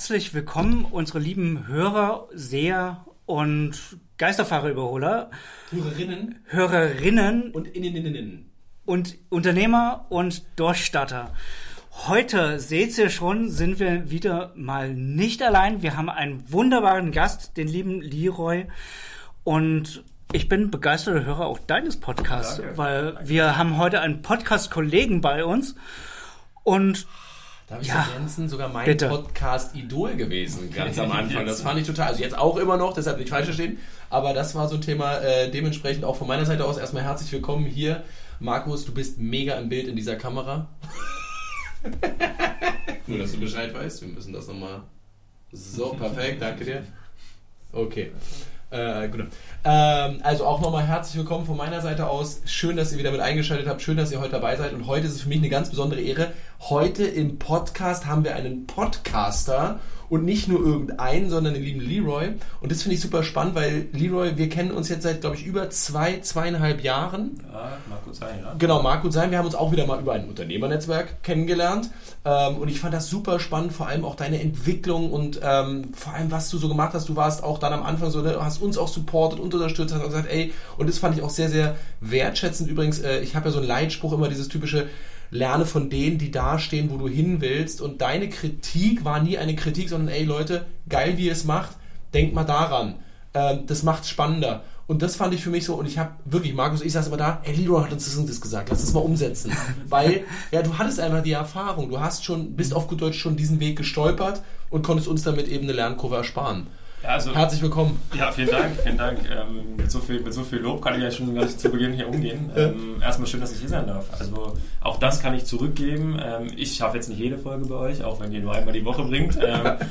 Herzlich willkommen, unsere lieben Hörer, Seher und Geisterfahrerüberholer. Hörerinnen und Inneninnen. Und Unternehmer und Durchstarter. Heute, seht ihr schon, sind wir wieder mal nicht allein. Wir haben einen wunderbaren Gast, den lieben Leroy. Und ich bin begeisterter Hörer auch deines Podcasts, weil wir haben heute einen Podcast-Kollegen bei uns. Und darf ich ergänzen, sogar mein Podcast-Idol gewesen, ganz am Anfang. Das fand ich total, also jetzt auch immer noch, deshalb nicht falsch verstehen, aber das war so ein Thema, dementsprechend auch von meiner Seite aus erstmal herzlich willkommen hier. Markus, du bist mega im Bild in dieser Kamera. Nur, dass du Bescheid weißt, wir müssen das nochmal... So, perfekt, danke dir. Okay. Gut. Also auch nochmal herzlich willkommen von meiner Seite aus. Schön, dass ihr wieder mit eingeschaltet habt. Schön, dass ihr heute dabei seid. Und heute ist es für mich eine ganz besondere Ehre. Heute im Podcast haben wir einen Podcaster und nicht nur irgendeinen, sondern den lieben Leroy. Und das finde ich super spannend, weil Leroy, wir kennen uns jetzt seit, glaube ich, über 2,5 Jahren. Ja, mag gut sein, ja. Genau, mag gut sein. Wir haben uns auch wieder mal über ein Unternehmernetzwerk kennengelernt. Und ich fand das super spannend, vor allem auch deine Entwicklung und vor allem, was du so gemacht hast. Du warst auch dann am Anfang so, ne, hast uns auch supportet und unterstützt, hast auch gesagt, ey, und das fand ich auch sehr, sehr wertschätzend. Übrigens, ich habe ja so einen Leitspruch, immer dieses typische, lerne von denen, die da stehen, wo du hin willst. Und deine Kritik war nie eine Kritik, sondern ey Leute, geil, wie ihr es macht, denkt mal daran. Das macht's spannender. Und das fand ich für mich so, und ich habe wirklich, Markus, ich saß immer da, ey, Leroy hat uns das und das gesagt, lass das mal umsetzen. Weil, ja, du hattest einfach die Erfahrung, bist auf gut Deutsch schon diesen Weg gestolpert und konntest uns damit eben eine Lernkurve ersparen. Ja, also, herzlich willkommen. Ja, vielen Dank. Mit so viel Lob kann ich ja schon gleich zu Beginn hier umgehen. Erstmal schön, dass ich hier sein darf. Also auch das kann ich zurückgeben. Ich schaffe jetzt nicht jede Folge bei euch, auch wenn ihr nur einmal die Woche bringt.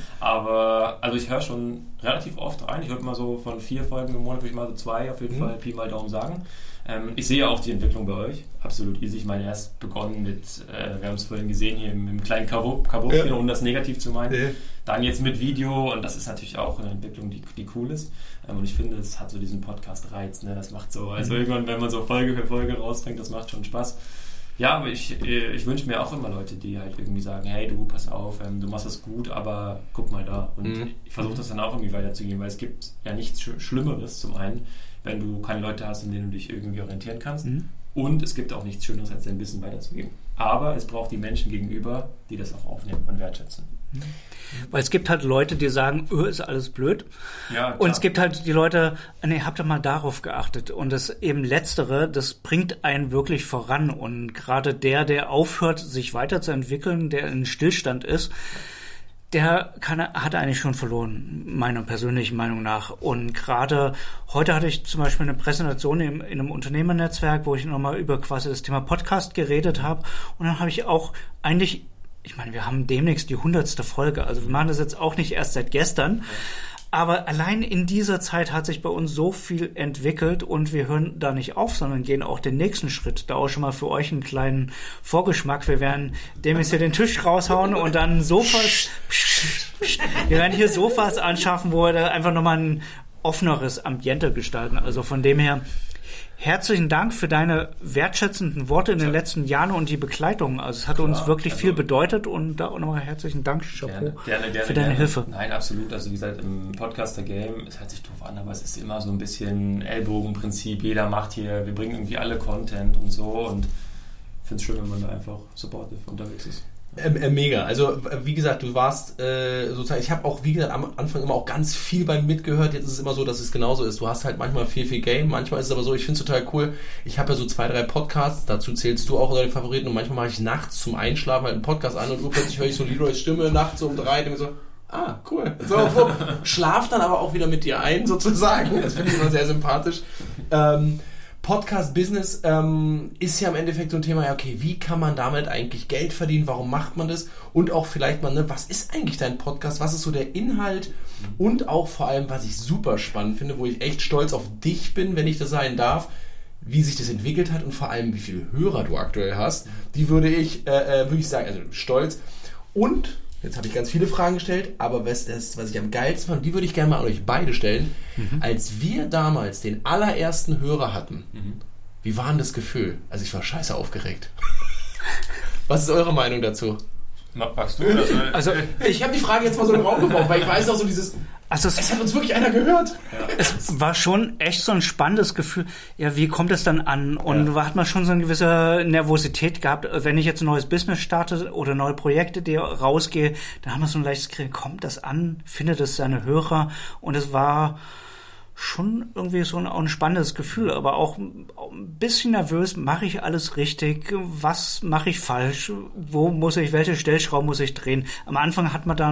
Aber also ich höre schon relativ oft rein. Ich höre mal so von 4 Folgen im Monat, würde ich mal so 2 auf jeden Fall Pi mal Daumen sagen. Ich sehe auch die Entwicklung bei euch. Absolut easy. Ich meine, erst begonnen mit, wir haben es vorhin gesehen, hier im kleinen Kabuff, um das negativ zu meinen. Ja. Dann jetzt mit Video, und das ist natürlich auch eine Entwicklung, die cool ist. Und ich finde, es hat so diesen Podcast-Reiz, ne? Das macht so, also irgendwann, wenn man so Folge für Folge rausbringt, das macht schon Spaß. Ja, aber ich wünsche mir auch immer Leute, die halt irgendwie sagen, hey du, pass auf, du machst das gut, aber guck mal da. Und ich versuche das dann auch irgendwie weiterzugehen, weil es gibt ja nichts Schlimmeres zum einen, wenn du keine Leute hast, in denen du dich irgendwie orientieren kannst. Und es gibt auch nichts Schöneres, als dein Wissen weiterzugeben. Aber es braucht die Menschen gegenüber, die das auch aufnehmen und wertschätzen. Weil es gibt halt Leute, die sagen, ist alles blöd. Ja, und es gibt halt die Leute, nee, habt ihr mal darauf geachtet. Und das eben Letztere, das bringt einen wirklich voran. Und gerade der aufhört, sich weiterzuentwickeln, der in Stillstand ist, der hat eigentlich schon verloren, meiner persönlichen Meinung nach. Und gerade heute hatte ich zum Beispiel eine Präsentation in einem Unternehmernetzwerk, wo ich nochmal über quasi das Thema Podcast geredet habe. Und dann habe ich auch eigentlich, ich meine, wir haben demnächst die 100. Folge, also wir machen das jetzt auch nicht erst seit gestern. Aber allein in dieser Zeit hat sich bei uns so viel entwickelt und wir hören da nicht auf, sondern gehen auch den nächsten Schritt. Da auch schon mal für euch einen kleinen Vorgeschmack. Wir werden demnächst hier den Tisch raushauen und dann Sofas, wir werden hier Sofas anschaffen, wo wir da einfach nochmal ein offeneres Ambiente gestalten. Also von dem her, herzlichen Dank für deine wertschätzenden Worte in den letzten Jahren und die Begleitung. Also es hat uns wirklich viel bedeutet und da auch nochmal herzlichen Dank, Chapeau, für deine Hilfe. Nein, absolut. Also wie gesagt, im Podcaster-Game, es hört sich doof an, aber es ist immer so ein bisschen Ellbogenprinzip. Jeder macht hier, wir bringen irgendwie alle Content und so, und ich finde es schön, wenn man da einfach supportive unterwegs ist. Mega. Also wie gesagt, du warst sozusagen, ich habe auch, wie gesagt, am Anfang immer auch ganz viel beim mitgehört. Jetzt ist es immer so, dass es genauso ist. Du hast halt manchmal viel Game, manchmal ist es aber so, ich finde es total cool. Ich habe ja so 2, 3 Podcasts, dazu zählst du auch unter den Favoriten, und manchmal mache ich nachts zum Einschlafen halt einen Podcast an und plötzlich höre ich so Leroys Stimme nachts um 3 und so, cool. So, schlaf dann aber auch wieder mit dir ein, sozusagen. Das finde ich immer sehr sympathisch. Podcast-Business ist ja im Endeffekt so ein Thema, ja, okay, wie kann man damit eigentlich Geld verdienen, warum macht man das, und auch vielleicht mal, ne, was ist eigentlich dein Podcast, was ist so der Inhalt, und auch vor allem, was ich super spannend finde, wo ich echt stolz auf dich bin, wenn ich das sein darf, wie sich das entwickelt hat und vor allem, wie viele Hörer du aktuell hast, die würde ich sagen, also stolz. Und jetzt habe ich ganz viele Fragen gestellt, aber was ich am geilsten fand, die würde ich gerne mal an euch beide stellen. Als wir damals den allerersten Hörer hatten, wie war denn das Gefühl? Also ich war scheiße aufgeregt. Was ist eure Meinung dazu? Magst du? Also ich habe die Frage jetzt mal so in den Raum geworfen, weil ich weiß auch so dieses... Also es hat uns wirklich einer gehört. Ja. Es war schon echt so ein spannendes Gefühl. Ja, wie kommt es dann an? Und hat man schon so eine gewisse Nervosität gehabt, wenn ich jetzt ein neues Business starte oder neue Projekte, die rausgehe, dann haben wir so ein leichtes Gefühl, kommt das an? Findet es seine Hörer? Und es war schon irgendwie so ein spannendes Gefühl, aber auch ein bisschen nervös. Mache ich alles richtig? Was mache ich falsch? Welche Stellschrauben muss ich drehen? Am Anfang hat man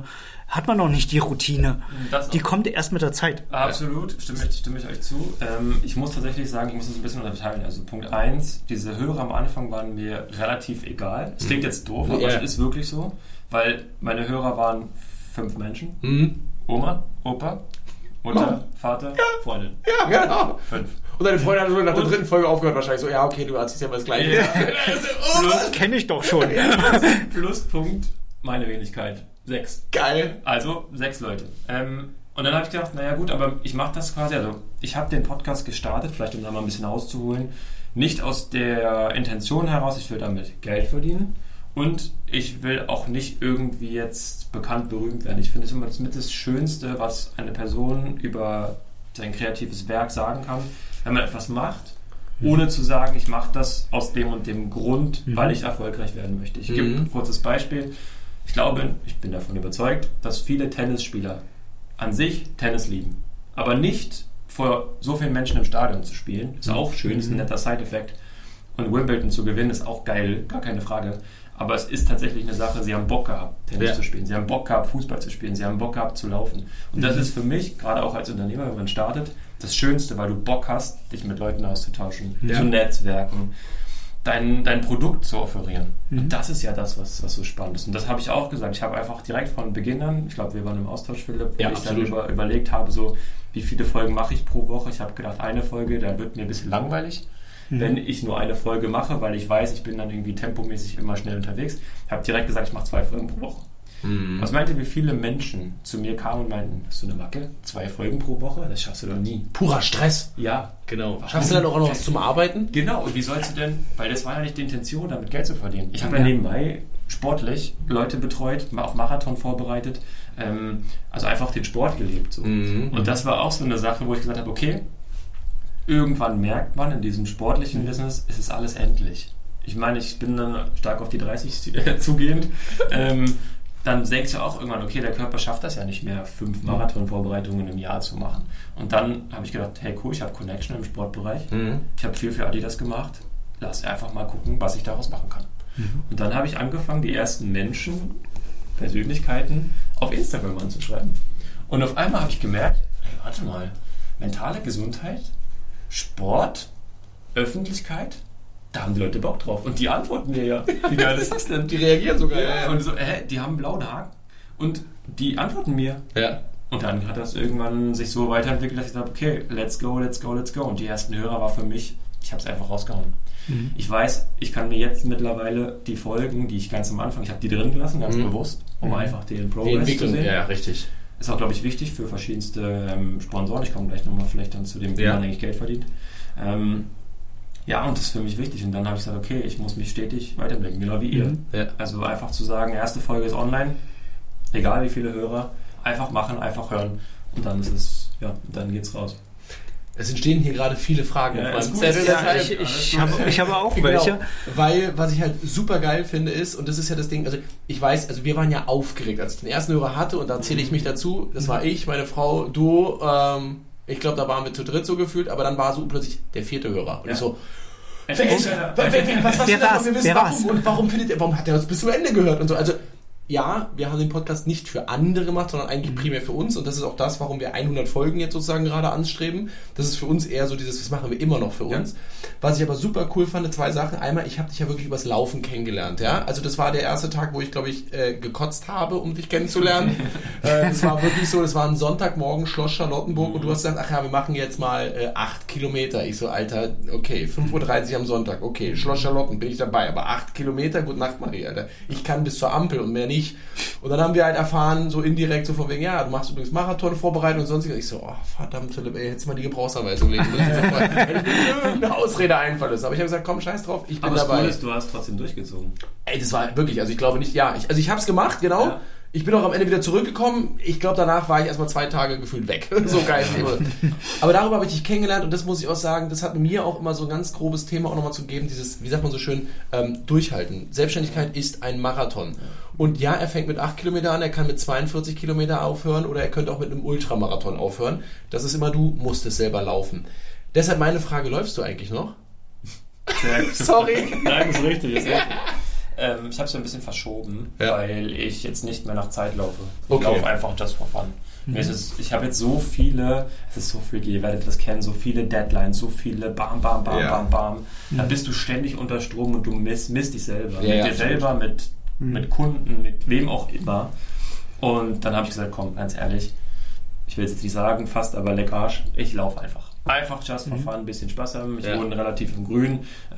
noch nicht die Routine. Die kommt erst mit der Zeit. Absolut, stimme ich euch zu. Ich muss tatsächlich sagen, ich muss das ein bisschen unterteilen. Also Punkt 1, diese Hörer am Anfang waren mir relativ egal. Es klingt jetzt doof, aber es ist wirklich so, weil meine Hörer waren 5 Menschen. Oma, Opa, Mutter, Vater, Freundin. Ja, genau. 5. Und deine Freundin hat so nach der 3. Folge aufgehört wahrscheinlich so, ja okay, du erzählst ja mal das Gleiche. Ja. Das kenne ich doch schon. Pluspunkt, meine Wenigkeit. 6. Geil. Also 6 Leute. Und dann habe ich gedacht, naja gut, aber ich mache das quasi, also ich habe den Podcast gestartet, vielleicht um da mal ein bisschen auszuholen, nicht aus der Intention heraus, ich will damit Geld verdienen und ich will auch nicht irgendwie jetzt bekannt, berühmt werden. Ich finde es immer das Schönste, was eine Person über sein kreatives Werk sagen kann, wenn man etwas macht, ohne zu sagen, ich mache das aus dem und dem Grund, weil ich erfolgreich werden möchte. Ich gebe ein kurzes Beispiel. Ich glaube, ich bin davon überzeugt, dass viele Tennisspieler an sich Tennis lieben. Aber nicht vor so vielen Menschen im Stadion zu spielen. Ist auch schön, ist ein netter Side-Effekt. Und Wimbledon zu gewinnen ist auch geil, gar keine Frage. Aber es ist tatsächlich eine Sache, sie haben Bock gehabt, Tennis zu spielen. Sie haben Bock gehabt, Fußball zu spielen. Sie haben Bock gehabt, zu laufen. Und das ist für mich, gerade auch als Unternehmer, wenn man startet, das Schönste, weil du Bock hast, dich mit Leuten auszutauschen, zu netzwerken, dein Produkt zu offerieren. Und das ist ja das, was so spannend ist. Und das habe ich auch gesagt. Ich habe einfach direkt von Beginn an, ich glaube, wir waren im Austausch, Philipp, wo ich dann überlegt habe, so, wie viele Folgen mache ich pro Woche. Ich habe gedacht, eine Folge, dann wird mir ein bisschen langweilig, wenn ich nur eine Folge mache, weil ich weiß, ich bin dann irgendwie tempomäßig immer schnell unterwegs. Ich habe direkt gesagt, ich mache 2 Folgen pro Woche. Was meint ihr, wie viele Menschen zu mir kamen und meinten, hast du eine Macke? 2 Folgen pro Woche? Das schaffst du doch nie. Purer Stress. Ja. Genau. Schaffst du dann auch noch was zum Arbeiten? Genau. Und wie sollst du denn, weil das war ja nicht die Intention, damit Geld zu verdienen. Ich habe ja nebenbei sportlich Leute betreut, auf Marathon vorbereitet, also einfach den Sport gelebt. So. Und das war auch so eine Sache, wo ich gesagt habe, okay, irgendwann merkt man in diesem sportlichen Business, es ist alles endlich. Ich meine, ich bin dann stark auf die 30 zugehend. Dann denkst du auch irgendwann, okay, der Körper schafft das ja nicht mehr, 5 Marathon-Vorbereitungen im Jahr zu machen. Und dann habe ich gedacht, hey cool, ich habe Connection im Sportbereich. Ich habe viel für Adidas gemacht. Lass einfach mal gucken, was ich daraus machen kann. Und dann habe ich angefangen, die ersten Menschen, Persönlichkeiten auf Instagram anzuschreiben. Und auf einmal habe ich gemerkt, hey, warte mal, mentale Gesundheit, Sport, Öffentlichkeit, da haben die Leute Bock drauf. Und die antworten mir ja. Wie geil ist das denn? Die reagieren sogar. Ja. Und so, die haben einen blauen Haken und die antworten mir. Ja. Und dann hat das irgendwann sich so weiterentwickelt, dass ich dachte, okay, let's go. Und die ersten Hörer war für mich, ich habe es einfach rausgehauen. Ich weiß, ich kann mir jetzt mittlerweile die Folgen, die ich ganz am Anfang, ich habe die drin gelassen, ganz bewusst, um einfach den Progress zu sehen. Ja, richtig. Ist auch, glaube ich, wichtig für verschiedenste Sponsoren. Ich komme gleich nochmal vielleicht dann zu dem, wie man eigentlich Geld verdient. Ja, und das ist für mich wichtig. Und dann habe ich gesagt, okay, ich muss mich stetig weiterentwickeln, genau wie ihr. Ja. Also einfach zu sagen, erste Folge ist online, egal wie viele Hörer, einfach machen, einfach hören. Und dann ist es, dann geht's raus. Es entstehen hier gerade viele Fragen. Ja, ich habe auch welche. Genau, weil, was ich halt super geil finde ist, und das ist ja das Ding, also ich weiß, also wir waren ja aufgeregt, als ich den ersten Hörer hatte, und da zähle ich mich dazu, das war ich, meine Frau, du, ich glaube, da waren wir zu dritt so gefühlt, aber dann war so plötzlich der 4. Hörer. Und ich so, warum hat er uns bis zum Ende gehört? Und so, also ja, wir haben den Podcast nicht für andere gemacht, sondern eigentlich primär für uns, und das ist auch das, warum wir 100 Folgen jetzt sozusagen gerade anstreben. Das ist für uns eher so dieses, das machen wir immer noch für uns. Was ich aber super cool fand, 2 Sachen. Einmal, ich habe dich ja wirklich übers Laufen kennengelernt, ja. Also das war der erste Tag, wo ich, glaube ich, gekotzt habe, um dich kennenzulernen. Das war wirklich so, das war ein Sonntagmorgen, Schloss Charlottenburg, und du hast gesagt, ach ja, wir machen jetzt mal 8 Kilometer. Ich so, Alter, okay, 5:30 Uhr am Sonntag, okay, Schloss Charlotten, bin ich dabei, aber 8 Kilometer, gute Nacht, Maria, Alter. Ich kann bis zur Ampel und mehr nicht. ich. Und dann haben wir halt erfahren, so indirekt, so von wegen, ja, du machst übrigens Marathon-Vorbereitung und sonstiges. Ich so, oh, verdammt, Philipp, ey, hättest du mal die Gebrauchsanweisung legen müssen. Hätte ich mir irgendeine Ausrede einfallen lassen. Aber ich habe gesagt, komm, scheiß drauf, ich bin dabei. Aber du hast trotzdem durchgezogen. Ey, das war wirklich, also ich glaube nicht, ich habe es gemacht, genau. Ja. Ich bin auch am Ende wieder zurückgekommen. Ich glaube, danach war ich erstmal 2 Tage gefühlt weg. So geil. Aber darüber habe ich dich kennengelernt und das muss ich auch sagen, das hat mir auch immer so ein ganz grobes Thema auch nochmal zu geben, dieses, wie sagt man so schön, durchhalten. Selbstständigkeit ist ein Marathon. Und ja, er fängt mit 8 Kilometer an, er kann mit 42 Kilometer aufhören oder er könnte auch mit einem Ultramarathon aufhören. Das ist immer, du musst es selber laufen. Deshalb meine Frage, läufst du eigentlich noch? Sorry. Nein, das ist richtig. Ich habe es ein bisschen verschoben, weil ich jetzt nicht mehr nach Zeit laufe. Ich laufe einfach just for fun. Ich habe jetzt so viele, es ist so freaky, ihr werdet das kennen, so viele Deadlines, so viele bam, bam, bam, bam, bam. Da bist du ständig unter Strom und du misst dich selber. Mit dir selber, mit Kunden, mit wem auch immer. Und dann habe ich gesagt, komm, ganz ehrlich, ich will jetzt nicht sagen, fast, aber leck Arsch, ich laufe einfach. Einfach just for fun, ein bisschen Spaß haben. Ich wohne relativ im Grün,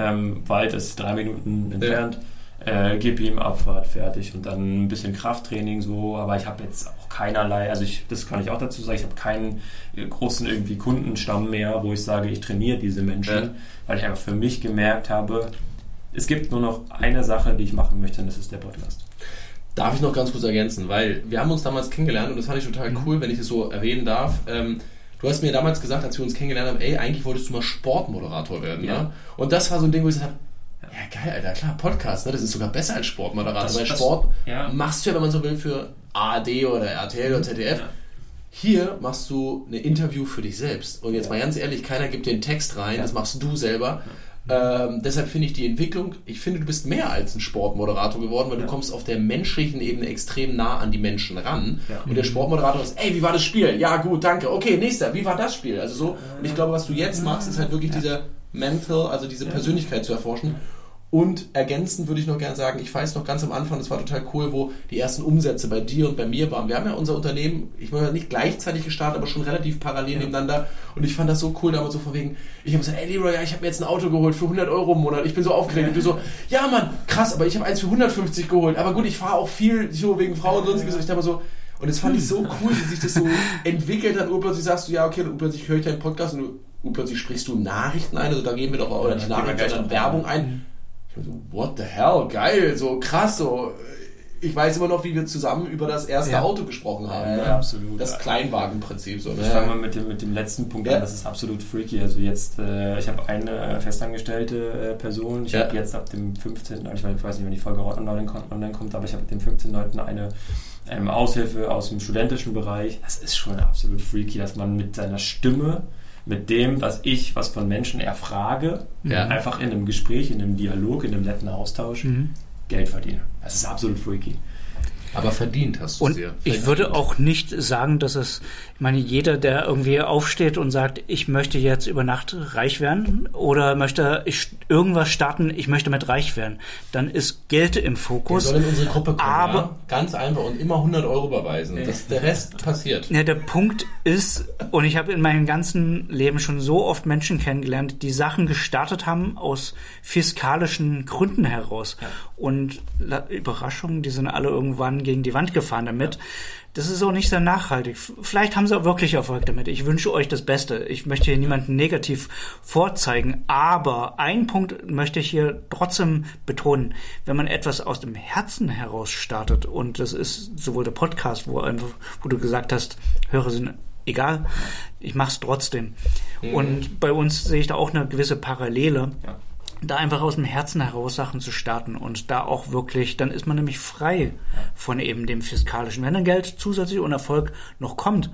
Wald ist 3 Minuten entfernt. Gib ihm Abfahrt, fertig und dann ein bisschen Krafttraining so, aber ich habe jetzt auch keinerlei, also das kann ich auch dazu sagen, ich habe keinen großen irgendwie Kundenstamm mehr, wo ich sage, ich trainiere diese Menschen, weil ich einfach für mich gemerkt habe, es gibt nur noch eine Sache, die ich machen möchte und das ist der Podcast. Darf ich noch ganz kurz ergänzen, weil wir haben uns damals kennengelernt und das fand ich total cool, wenn ich das so erwähnen darf. Du hast mir damals gesagt, als wir uns kennengelernt haben, ey, eigentlich wolltest du mal Sportmoderator werden, ne? Und das war so ein Ding, wo ich gesagt habe, ja, geil, Alter, klar, Podcast, ne? Das ist sogar besser als Sportmoderator, weil Sport machst du ja, wenn man so will, für ARD oder RTL oder ZDF. Ja. Hier machst du ein Interview für dich selbst. Und jetzt mal ganz ehrlich, keiner gibt den Text rein, das machst du selber. Deshalb finde ich die Entwicklung, ich finde, du bist mehr als ein Sportmoderator geworden, weil du kommst auf der menschlichen Ebene extrem nah an die Menschen ran. Ja. Und der Sportmoderator ist, ey, wie war das Spiel? Ja, gut, danke. Okay, nächster, wie war das Spiel? Also so, und ich glaube, was du jetzt machst, ist halt wirklich dieser Mental, also diese Persönlichkeit zu erforschen. Und ergänzend würde ich noch gerne sagen, ich weiß noch ganz am Anfang, das war total cool, wo die ersten Umsätze bei dir und bei mir waren. Wir haben ja unser Unternehmen, ich meine nicht gleichzeitig gestartet, aber schon relativ parallel nebeneinander. Und ich fand das so cool, damals so von wegen, ich habe gesagt, ey Leroy, ich habe mir jetzt ein Auto geholt für 100 Euro im Monat. Ich bin so aufgeregt. Und du so, ja Mann, krass, aber ich habe eins für 150 geholt. Aber gut, ich fahre auch viel so wegen Frauen und sonstiges. Ich dachte so, und das fand ich so cool, wie sich das so entwickelt hat. Urplötzlich sagst du, ja okay, und urplötzlich höre ich deinen Podcast und urplötzlich sprichst du Nachrichten ein. Also da geben wir doch auch nicht Nachrichten, sondern Werbung ein. So, what the hell, geil, so krass, so. Ich weiß immer noch, wie wir zusammen über das erste Auto gesprochen haben. Ja, absolut. Das Kleinwagenprinzip. So, ich fange mal mit dem letzten Punkt an, das ist absolut freaky. Also jetzt, ich habe eine festangestellte Person, ich habe jetzt ab dem 15., ich weiß nicht, wenn die Folge online kommt, aber ich habe ab dem 15.9. eine Aushilfe aus dem studentischen Bereich. Das ist schon absolut freaky, dass man mit seiner Stimme, mit dem, was von Menschen erfrage, einfach in einem Gespräch, in einem Dialog, in einem netten Austausch Geld verdiene. Das ist absolut freaky. Aber verdient hast du sehr. Ich würde auch nicht sagen, dass es, ich meine, jeder, der irgendwie aufsteht und sagt, ich möchte jetzt über Nacht reich werden oder möchte irgendwas starten, ich möchte mit reich werden, dann ist Geld im Fokus. Der soll in unsere Gruppe kommen, aber ganz einfach und immer 100 Euro überweisen. Der Rest passiert. Ja, der Punkt ist, und ich habe in meinem ganzen Leben schon so oft Menschen kennengelernt, die Sachen gestartet haben aus fiskalischen Gründen heraus. Ja. Und Überraschung, die sind alle irgendwann gegen die Wand gefahren damit. Das ist auch nicht sehr nachhaltig. Vielleicht haben sie auch wirklich Erfolg damit. Ich wünsche euch das Beste. Ich möchte hier niemanden negativ vorzeigen. Aber einen Punkt möchte ich hier trotzdem betonen. Wenn man etwas aus dem Herzen heraus startet, und das ist sowohl der Podcast, wo du gesagt hast, Hörer sind egal, ich mach's trotzdem. Und bei uns sehe ich da auch eine gewisse Parallele. Ja. Da einfach aus dem Herzen heraus Sachen zu starten und da auch wirklich, dann ist man nämlich frei von eben dem Fiskalischen. Wenn dann Geld zusätzlich und Erfolg noch kommt,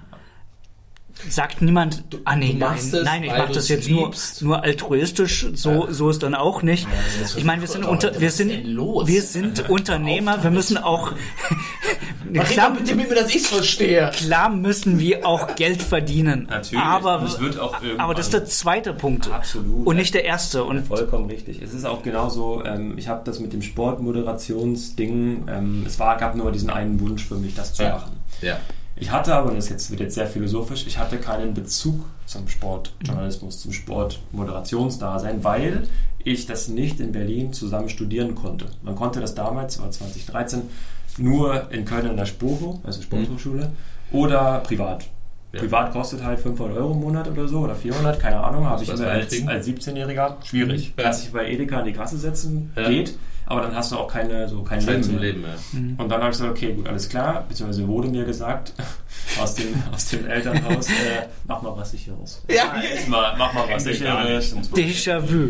sagt niemand, ich mache das jetzt nur altruistisch, so ist dann auch nicht. Ja, ich meine, wir sind Unternehmer, wir müssen auch klar, mit dem, dass ich verstehe. Klar müssen wir auch Geld verdienen. Natürlich. Aber das ist der zweite Punkt. Absolut. Und nicht der erste. Und vollkommen richtig. Es ist auch genauso, ich habe das mit dem Sportmoderationsding, gab nur diesen einen Wunsch für mich, das zu machen. Ja. Ich hatte aber, und das wird jetzt sehr philosophisch, ich hatte keinen Bezug zum Sportjournalismus, zum Sportmoderationsdasein, weil ich das nicht in Berlin zusammen studieren konnte. Man konnte das damals, war 2013, nur in Köln an der Sporo, also Sporthochschule, oder privat. Ja. Privat kostet halt 500 € im Monat oder so, oder 400, keine Ahnung, habe ich mir als 17-Jähriger schwierig. Ja. Kannst dich bei Edeka in die Kasse setzen, geht, aber dann hast du auch kein Leben zum mehr. Leben mehr. Und dann habe ich gesagt, okay, gut, alles klar, beziehungsweise wurde mir gesagt, aus dem Elternhaus, mach mal was Sicheres. Ja. Mach mal was Sicheres. Déjà-vu.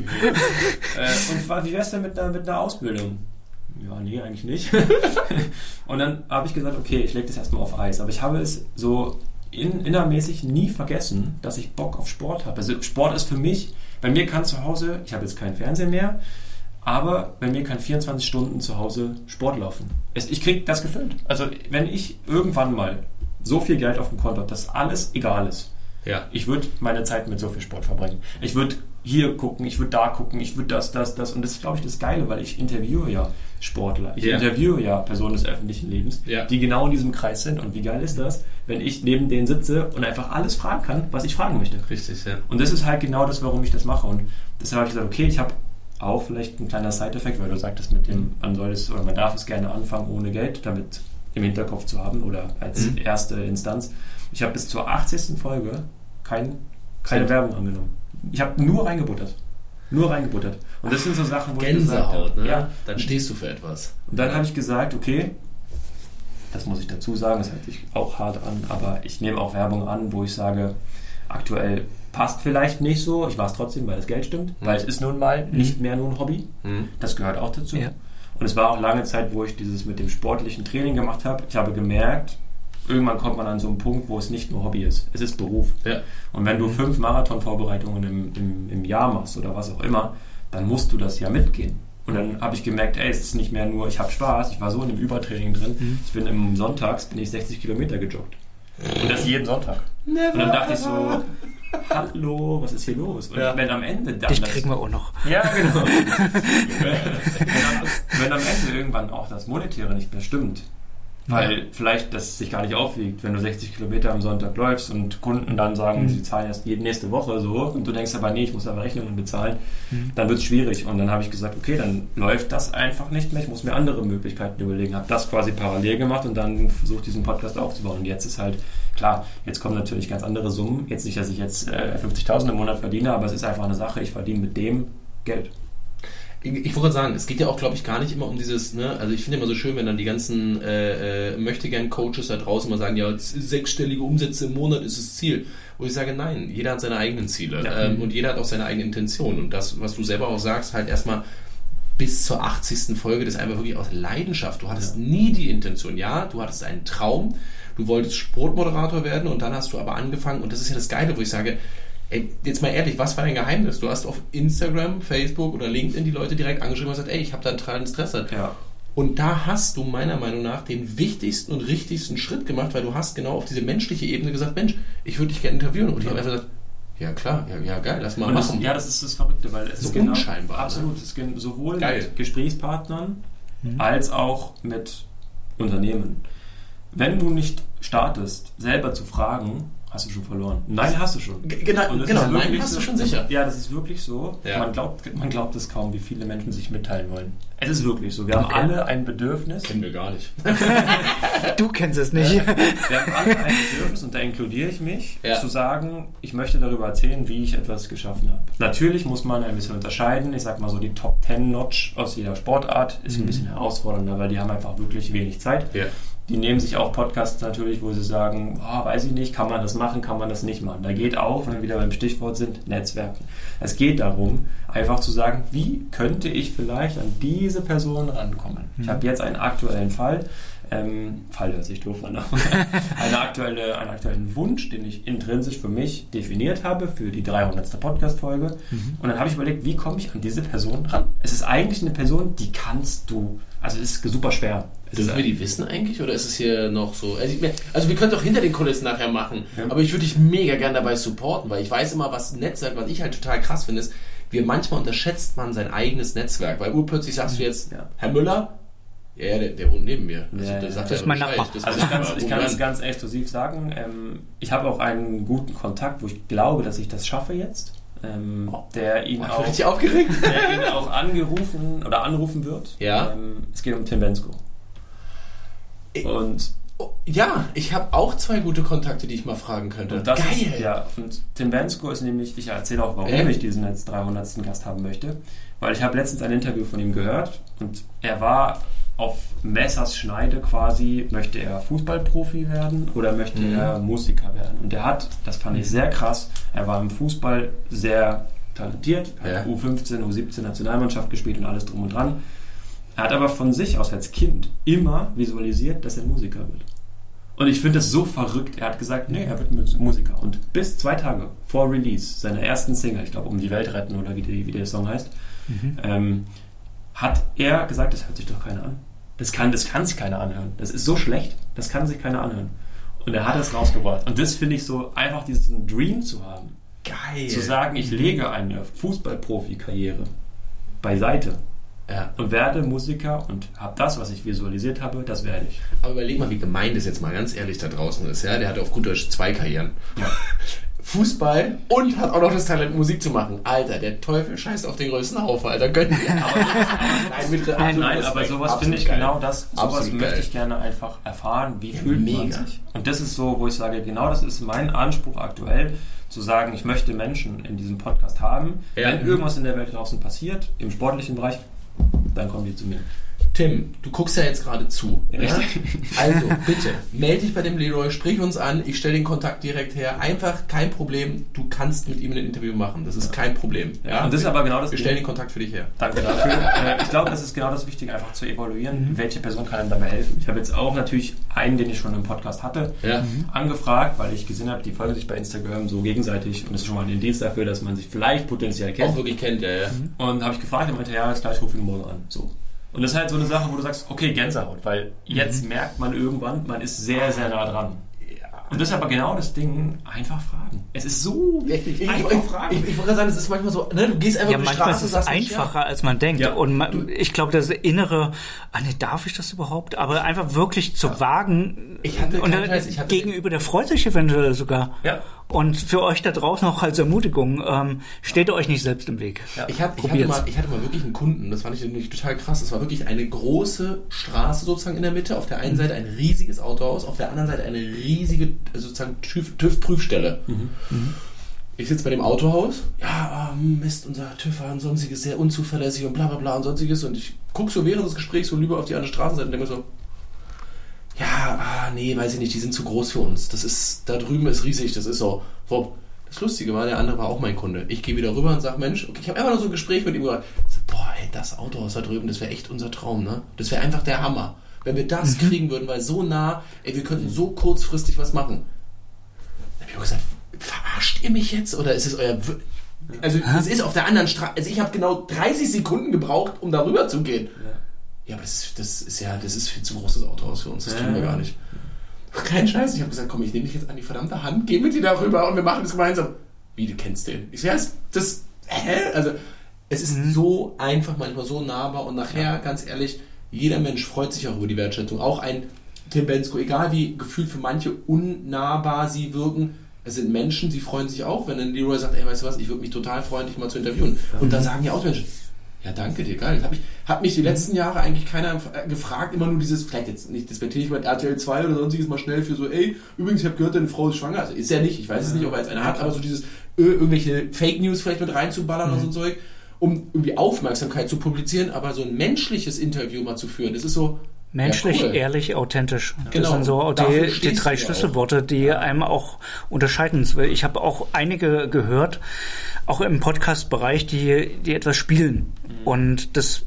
Und wie wär's denn mit einer Ausbildung? Ja, nee, eigentlich nicht. Und dann habe ich gesagt, okay, ich lege das erstmal auf Eis. Aber ich habe es so innermäßig nie vergessen, dass ich Bock auf Sport habe. Also Sport ist für mich, bei mir kann zu Hause, ich habe jetzt keinen Fernseher mehr, aber bei mir kann 24 Stunden zu Hause Sport laufen. Ich kriege das gefüllt. Also wenn ich irgendwann mal so viel Geld auf dem Konto habe, dass alles egal ist, ich würde meine Zeit mit so viel Sport verbringen. Ich würde hier gucken, ich würde da gucken, ich würde das. Und das ist, glaube ich, das Geile, weil ich interviewe ja Sportler. Ich interviewe ja Personen des öffentlichen Lebens, die genau in diesem Kreis sind. Und wie geil ist das, wenn ich neben denen sitze und einfach alles fragen kann, was ich fragen möchte. Richtig, ja. Und das ist halt genau das, warum ich das mache. Und deshalb habe ich gesagt, okay, ich habe auch vielleicht ein kleiner Side-Effekt, weil du sagtest, mit dem, man darf es gerne anfangen ohne Geld, damit im Hinterkopf zu haben oder als erste Instanz. Ich habe bis zur 80. Folge keine Werbung angenommen. Ich habe nur reingebuttert. Und das sind so Sachen, wo Gänsehaut, ich gesagt habe, ne? Dann stehst du für etwas. Und dann habe ich gesagt, okay, das muss ich dazu sagen, das hört sich auch hart an, aber ich nehme auch Werbung an, wo ich sage, aktuell passt vielleicht nicht so, ich mache es trotzdem, weil das Geld stimmt, weil es ist nun mal nicht mehr nur ein Hobby, das gehört auch dazu. Ja. Und es war auch lange Zeit, wo ich dieses mit dem sportlichen Training gemacht habe. Ich habe gemerkt, irgendwann kommt man an so einen Punkt, wo es nicht nur Hobby ist. Es ist Beruf. Ja. Und wenn du 5 Marathon-Vorbereitungen im Jahr machst oder was auch immer, dann musst du das ja mitgehen. Und dann habe ich gemerkt, es ist nicht mehr nur, ich habe Spaß, ich war so in dem Übertraining drin. Ich bin sonntags 60 Kilometer gejoggt. Und das jeden Sonntag. Never. Und dann dachte ich so, hallo, was ist hier los? Und wenn am Ende dann dich kriegen wir auch noch. Ja, genau. wenn am Ende irgendwann auch das Monetäre nicht mehr stimmt, weil vielleicht das sich gar nicht aufwiegt, wenn du 60 Kilometer am Sonntag läufst und Kunden dann sagen, sie zahlen erst nächste Woche so und du denkst aber, nee, ich muss aber Rechnungen bezahlen, dann wird es schwierig. Und dann habe ich gesagt, okay, dann läuft das einfach nicht mehr, ich muss mir andere Möglichkeiten überlegen. Habe das quasi parallel gemacht und dann versucht, diesen Podcast aufzubauen. Und jetzt ist halt, klar, jetzt kommen natürlich ganz andere Summen. Jetzt nicht, dass ich jetzt 50.000 im Monat verdiene, aber es ist einfach eine Sache, ich verdiene mit dem Geld. Ich wollte sagen, es geht ja auch, glaube ich, gar nicht immer um dieses, ne, also ich finde immer so schön, wenn dann die ganzen Möchtegern-Coaches da draußen mal sagen, ja, 6-stellige Umsätze im Monat ist das Ziel. Wo ich sage, nein, jeder hat seine eigenen Ziele und jeder hat auch seine eigene Intention. Und das, was du selber auch sagst, halt erstmal bis zur 80. Folge, das ist einfach wirklich aus Leidenschaft. Du hattest nie die Intention, du hattest einen Traum, du wolltest Sportmoderator werden und dann hast du aber angefangen, und das ist ja das Geile, wo ich sage, ey, jetzt mal ehrlich, was war dein Geheimnis? Du hast auf Instagram, Facebook oder LinkedIn die Leute direkt angeschrieben und gesagt, ey, ich habe da ein Interesse. Ja. Und da hast du meiner Meinung nach den wichtigsten und richtigsten Schritt gemacht, weil du hast genau auf diese menschliche Ebene gesagt, Mensch, ich würde dich gerne interviewen. Und ich habe einfach gesagt, ja klar, ja geil, lass mal machen. Das ist das Verrückte, weil es so ist unscheinbar. Absolut, es ist sowohl mit Gesprächspartnern als auch mit Unternehmen. Wenn du nicht startest, selber zu fragen, hast du schon verloren. Nein, hast du schon. Genau, nein, hast du schon sicher. Ja, das ist wirklich so. Ja. Man glaubt es kaum, wie viele Menschen sich mitteilen wollen. Es ist wirklich so. Wir haben alle ein Bedürfnis. Kennen wir gar nicht. Du kennst es nicht. Wir haben alle ein Bedürfnis, und da inkludiere ich mich, zu sagen, ich möchte darüber erzählen, wie ich etwas geschaffen habe. Natürlich muss man ein bisschen unterscheiden. Ich sag mal so, die Top 10 Notch aus jeder Sportart ist ein bisschen herausfordernder, weil die haben einfach wirklich wenig Zeit. Ja. Die nehmen sich auch Podcasts natürlich, wo sie sagen, weiß ich nicht, kann man das machen, kann man das nicht machen. Da geht auch, wenn wir wieder beim Stichwort sind, Netzwerken. Es geht darum, einfach zu sagen, wie könnte ich vielleicht an diese Person rankommen. Ich habe jetzt einen aktuellen Fall hört sich doof an, einen aktuellen Wunsch, den ich intrinsisch für mich definiert habe, für die 300. Podcast-Folge. Und dann habe ich überlegt, wie komme ich an diese Person ran? Es ist eigentlich eine Person, die kannst du, also es ist super schwer. Dürfen wir die wissen eigentlich, oder ist es hier noch so? Also wir können es auch hinter den Kulissen nachher machen, aber ich würde dich mega gerne dabei supporten, weil ich weiß immer, was Netzwerk, was ich halt total krass finde, ist, manchmal unterschätzt man sein eigenes Netzwerk, weil urplötzlich sagst du jetzt, Herr Müller, ja, der wohnt neben mir. Das ist mein Nachbar. Ich kann es ganz exklusiv sagen. Ich habe auch einen guten Kontakt, wo ich glaube, dass ich das schaffe jetzt. Der ihn auch anrufen wird. Ja. Es geht um Tim Bensko. Und ja, ich habe auch 2 gute Kontakte, die ich mal fragen könnte. und das Geil! Ist, ja, und Tim Bendzko ist nämlich, ich erzähle auch, warum ich diesen jetzt 300. Gast haben möchte, weil ich habe letztens ein Interview von ihm gehört und er war auf Messers Schneide quasi, möchte er Fußballprofi werden oder möchte er Musiker werden? Und er hat, das fand ich sehr krass, er war im Fußball sehr talentiert, hat U15, U17 Nationalmannschaft gespielt und alles drum und dran. Er hat aber von sich aus als Kind immer visualisiert, dass er Musiker wird. Und ich finde das so verrückt. Er hat gesagt, nee, er wird Musiker. Und bis 2 Tage vor Release seiner ersten Single, ich glaube, Um die Welt retten oder wie der Song heißt, hat er gesagt, das hört sich doch keiner an. Das kann sich keiner anhören. Das ist so schlecht, das kann sich keiner anhören. Und er hat es rausgebracht. Und das finde ich so, einfach diesen Dream zu haben. Geil! Zu sagen, ich lege eine Fußballprofi-Karriere beiseite. Ja. Und werde Musiker und habe das, was ich visualisiert habe, das werde ich. Aber überleg mal, wie gemein das jetzt mal ganz ehrlich da draußen ist. Ja? Der hat auf gut Deutsch 2 Karrieren. Ja. Fußball und hat auch noch das Talent, Musik zu machen. Alter, der Teufel scheißt auf den größten Haufen, Alter. Gönnt ihr. Nein, aber sowas finde ich geil. genau das. Sowas möchte ich gerne einfach erfahren. Wie fühlt man sich? Und das ist so, wo ich sage, genau das ist mein Anspruch aktuell, zu sagen, ich möchte Menschen in diesem Podcast haben. Ja. Wenn irgendwas in der Welt draußen passiert, im sportlichen Bereich, dann kommen die zu mir. Tim, du guckst ja jetzt gerade zu. Ja? Richtig. Also, bitte, melde dich bei dem Leroy, sprich uns an, ich stelle den Kontakt direkt her. Einfach kein Problem, du kannst mit ihm ein Interview machen. Das ist kein Problem. Ja? Und das ist aber genau das. Wir stellen den Kontakt für dich her. Danke dafür. Ich glaube, das ist genau das Wichtige, einfach zu evaluieren, welche Person kann einem dabei helfen. Ich habe jetzt auch natürlich einen, den ich schon im Podcast hatte, angefragt, weil ich gesehen habe, die folgen sich bei Instagram so gegenseitig und das ist schon mal ein Indiz dafür, dass man sich vielleicht potenziell kennt. Auch wirklich kennt, ja. Und habe ich gefragt, er meinte, ja, gleich rufe ich ihn morgen an. So. Und das ist halt so eine Sache, wo du sagst, okay, Gänsehaut, weil jetzt merkt man irgendwann, man ist sehr, sehr nah dran. Und das ist aber genau das Ding, einfach fragen. Es ist so wichtig, einfach fragen. Ich wollte sagen, es ist manchmal so, ne, du gehst einfach über die Straße und sagst, manchmal ist es einfacher, als man denkt. Ja. Und ich glaube, das innere, darf ich das überhaupt? Aber einfach wirklich zu wagen. Ich hatte und der Gegenüber, der freut sich eventuell sogar. Ja. Und für euch da draußen auch als Ermutigung, steht ihr euch nicht selbst im Weg. Ja. Ich hatte mal wirklich einen Kunden, das fand ich nämlich total krass. Es war wirklich eine große Straße sozusagen in der Mitte. Auf der einen Seite ein riesiges Autohaus, auf der anderen Seite eine riesige sozusagen TÜV-Prüfstelle. Ich sitze bei dem Autohaus, Mist, unser TÜV war und sonstiges sehr unzuverlässig und bla bla bla und sonstiges. Und ich gucke so während des Gesprächs so lieber auf die andere Straßenseite und denke mir so, nee, weiß ich nicht, die sind zu groß für uns. Da drüben ist riesig, das ist so. Das Lustige war, der andere war auch mein Kunde. Ich gehe wieder rüber und sage, Mensch, okay, ich habe einfach nur so ein Gespräch mit ihm gemacht. Das Autohaus da drüben, das wäre echt unser Traum, ne? Das wäre einfach der Hammer. Wenn wir das kriegen würden, weil so nah, wir könnten so kurzfristig was machen. Dann habe ich auch gesagt, verarscht ihr mich jetzt? Oder ist es euer... Also, es ist auf der anderen Straße. Also, ich habe genau 30 Sekunden gebraucht, um da rüber zu gehen. Ja, aber das ist viel zu großes Autohaus für uns. Das kriegen wir gar nicht. Kein Scheiß. Ich habe gesagt, komm, ich nehme dich jetzt an die verdammte Hand, geh mit dir da rüber und wir machen das gemeinsam. Wie, du kennst den? Ich sage, Also, es ist so einfach, manchmal so nahbar und nachher, ganz ehrlich, jeder Mensch freut sich auch über die Wertschätzung. Auch ein Tim Bendzko, egal wie gefühlt für manche unnahbar sie wirken, es sind Menschen, sie freuen sich auch, wenn ein Leroy sagt, ey, weißt du was, ich würde mich total freuen, dich mal zu interviewen. Und da sagen ja auch Menschen, ja, danke dir, geil. Hat mich die letzten Jahre eigentlich keiner gefragt, immer nur dieses, vielleicht jetzt nicht despektierlich mit RTL 2 oder sonstiges mal schnell für so, ey, übrigens, ich habe gehört, deine Frau ist schwanger. Also ist ja nicht, ich weiß es nicht, ob er jetzt eine hat, aber so dieses, irgendwelche Fake News vielleicht mit reinzuballern oder so ein Zeug, um irgendwie Aufmerksamkeit zu publizieren, aber so ein menschliches Interview mal zu führen, das ist so... Menschlich, ehrlich, authentisch. Genau. Das sind so die 3 Schlüsselworte, die einem auch unterscheiden. Ich habe auch einige gehört, auch im Podcast-Bereich, die etwas spielen. Und das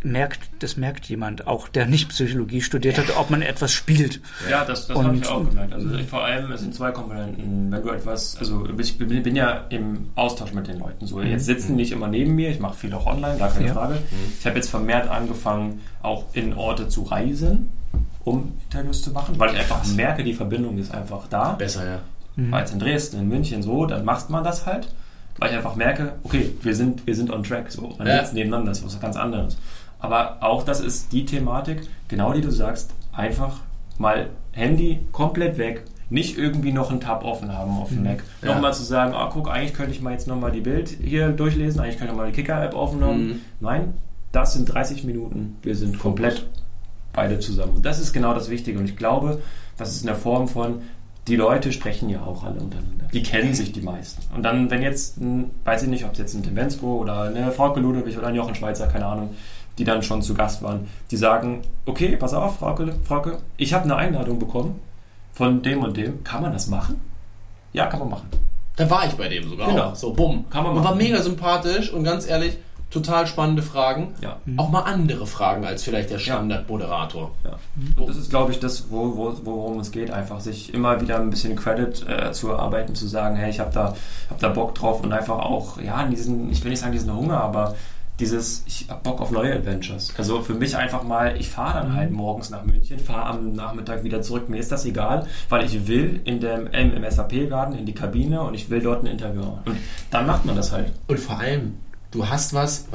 merkt jemand, auch der nicht Psychologie studiert hat, ob man etwas spielt. Ja, das habe ich auch gemerkt. Also vor allem, es sind 2 Komponenten. Wenn du etwas, also ich bin ja im Austausch mit den Leuten. So, jetzt sitzen nicht immer neben mir, ich mache viel auch online, gar keine Frage. Ich habe jetzt vermehrt angefangen, auch in Orte zu reisen, um Interviews zu machen, weil ich einfach merke, die Verbindung ist einfach da. Besser, ja. War jetzt in Dresden, in München so, dann macht man das halt, weil ich einfach merke, okay, wir sind on track. So. Man sitzt nebeneinander, das ist was ganz anderes. Aber auch das ist die Thematik, genau die du sagst, einfach mal Handy komplett weg, nicht irgendwie noch einen Tab offen haben auf dem Mac. Nochmal zu sagen, guck, eigentlich könnte ich mal jetzt nochmal die Bild hier durchlesen, eigentlich könnte ich mal die Kicker-App offen haben. Nein, das sind 30 Minuten, wir sind komplett beide zusammen. Und das ist genau das Wichtige. Und ich glaube, das ist in der Form von, die Leute sprechen ja auch alle untereinander. Die kennen sich die meisten. Und dann, wenn jetzt, weiß ich nicht, ob es jetzt ein Tim Bensko oder eine Frauke Ludewig oder ein Jochen Schweizer, keine Ahnung, die dann schon zu Gast waren, die sagen, okay, pass auf, Frauke, ich habe eine Einladung bekommen von dem und dem. Kann man das machen? Ja, kann man machen. Da war ich bei dem sogar Genau. auch. So, bumm. Kann man und war machen. mega sympathisch und ganz ehrlich, total spannende Fragen. Ja. Auch mal andere Fragen als vielleicht der Standardmoderator. Ja. Und das ist, glaube ich, das, worum es geht, einfach sich immer wieder ein bisschen Credit zu erarbeiten, zu sagen, hey, ich hab da Bock drauf und einfach auch, ja, ich will nicht sagen diesen Hunger, aber ich hab Bock auf neue Adventures. Also für mich einfach mal, ich fahre dann halt morgens nach München, fahre am Nachmittag wieder zurück, mir ist das egal, weil ich will im SAP-Garten in die Kabine und ich will dort ein Interview haben. Und dann macht man das halt. Und vor allem, du hast was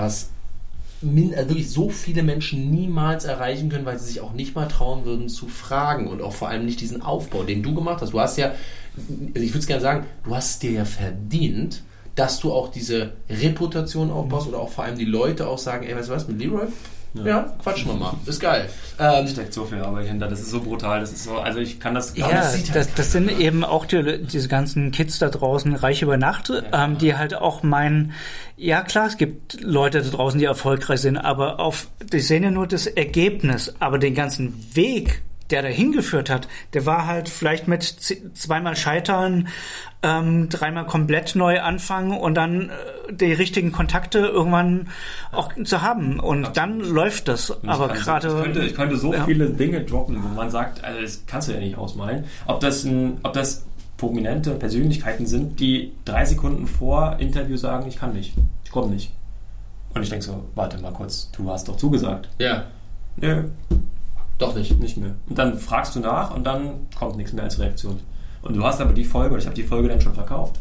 wirklich so viele Menschen niemals erreichen können, weil sie sich auch nicht mal trauen würden zu fragen und auch vor allem nicht diesen Aufbau, den du gemacht hast. Du hast ja, ich würde es gerne sagen, du hast es dir ja verdient, dass du auch diese Reputation aufbaust oder auch vor allem die Leute auch sagen, ey, weißt du was, mit Leroy? Ja, quatschen wir mal. Ist geil. Steckt so viel Arbeit hinter, das ist so brutal, das ist so, also ich kann das gar Ja, nicht. das sind eben auch diese ganzen Kids da draußen, reich über Nacht, die halt auch meinen, ja klar, es gibt Leute da draußen, die erfolgreich sind, aber die sehen ja nur das Ergebnis, aber den ganzen Weg, der dahin geführt hat, der war halt vielleicht mit zweimal Scheitern, dreimal komplett neu anfangen und dann die richtigen Kontakte irgendwann auch zu haben. Und dann läuft das. Aber gerade... Ich könnte so viele Dinge droppen, wo man sagt, also das kannst du ja nicht ausmalen. Ob das prominente Persönlichkeiten sind, die 3 Sekunden vor Interview sagen, ich kann nicht, ich komme nicht. Und ich denke so, warte mal kurz, du hast doch zugesagt. Ja. Nö. Doch nicht. Nicht mehr. Und dann fragst du nach und dann kommt nichts mehr als Reaktion. Und du hast aber die Folge, ich habe die Folge dann schon verkauft.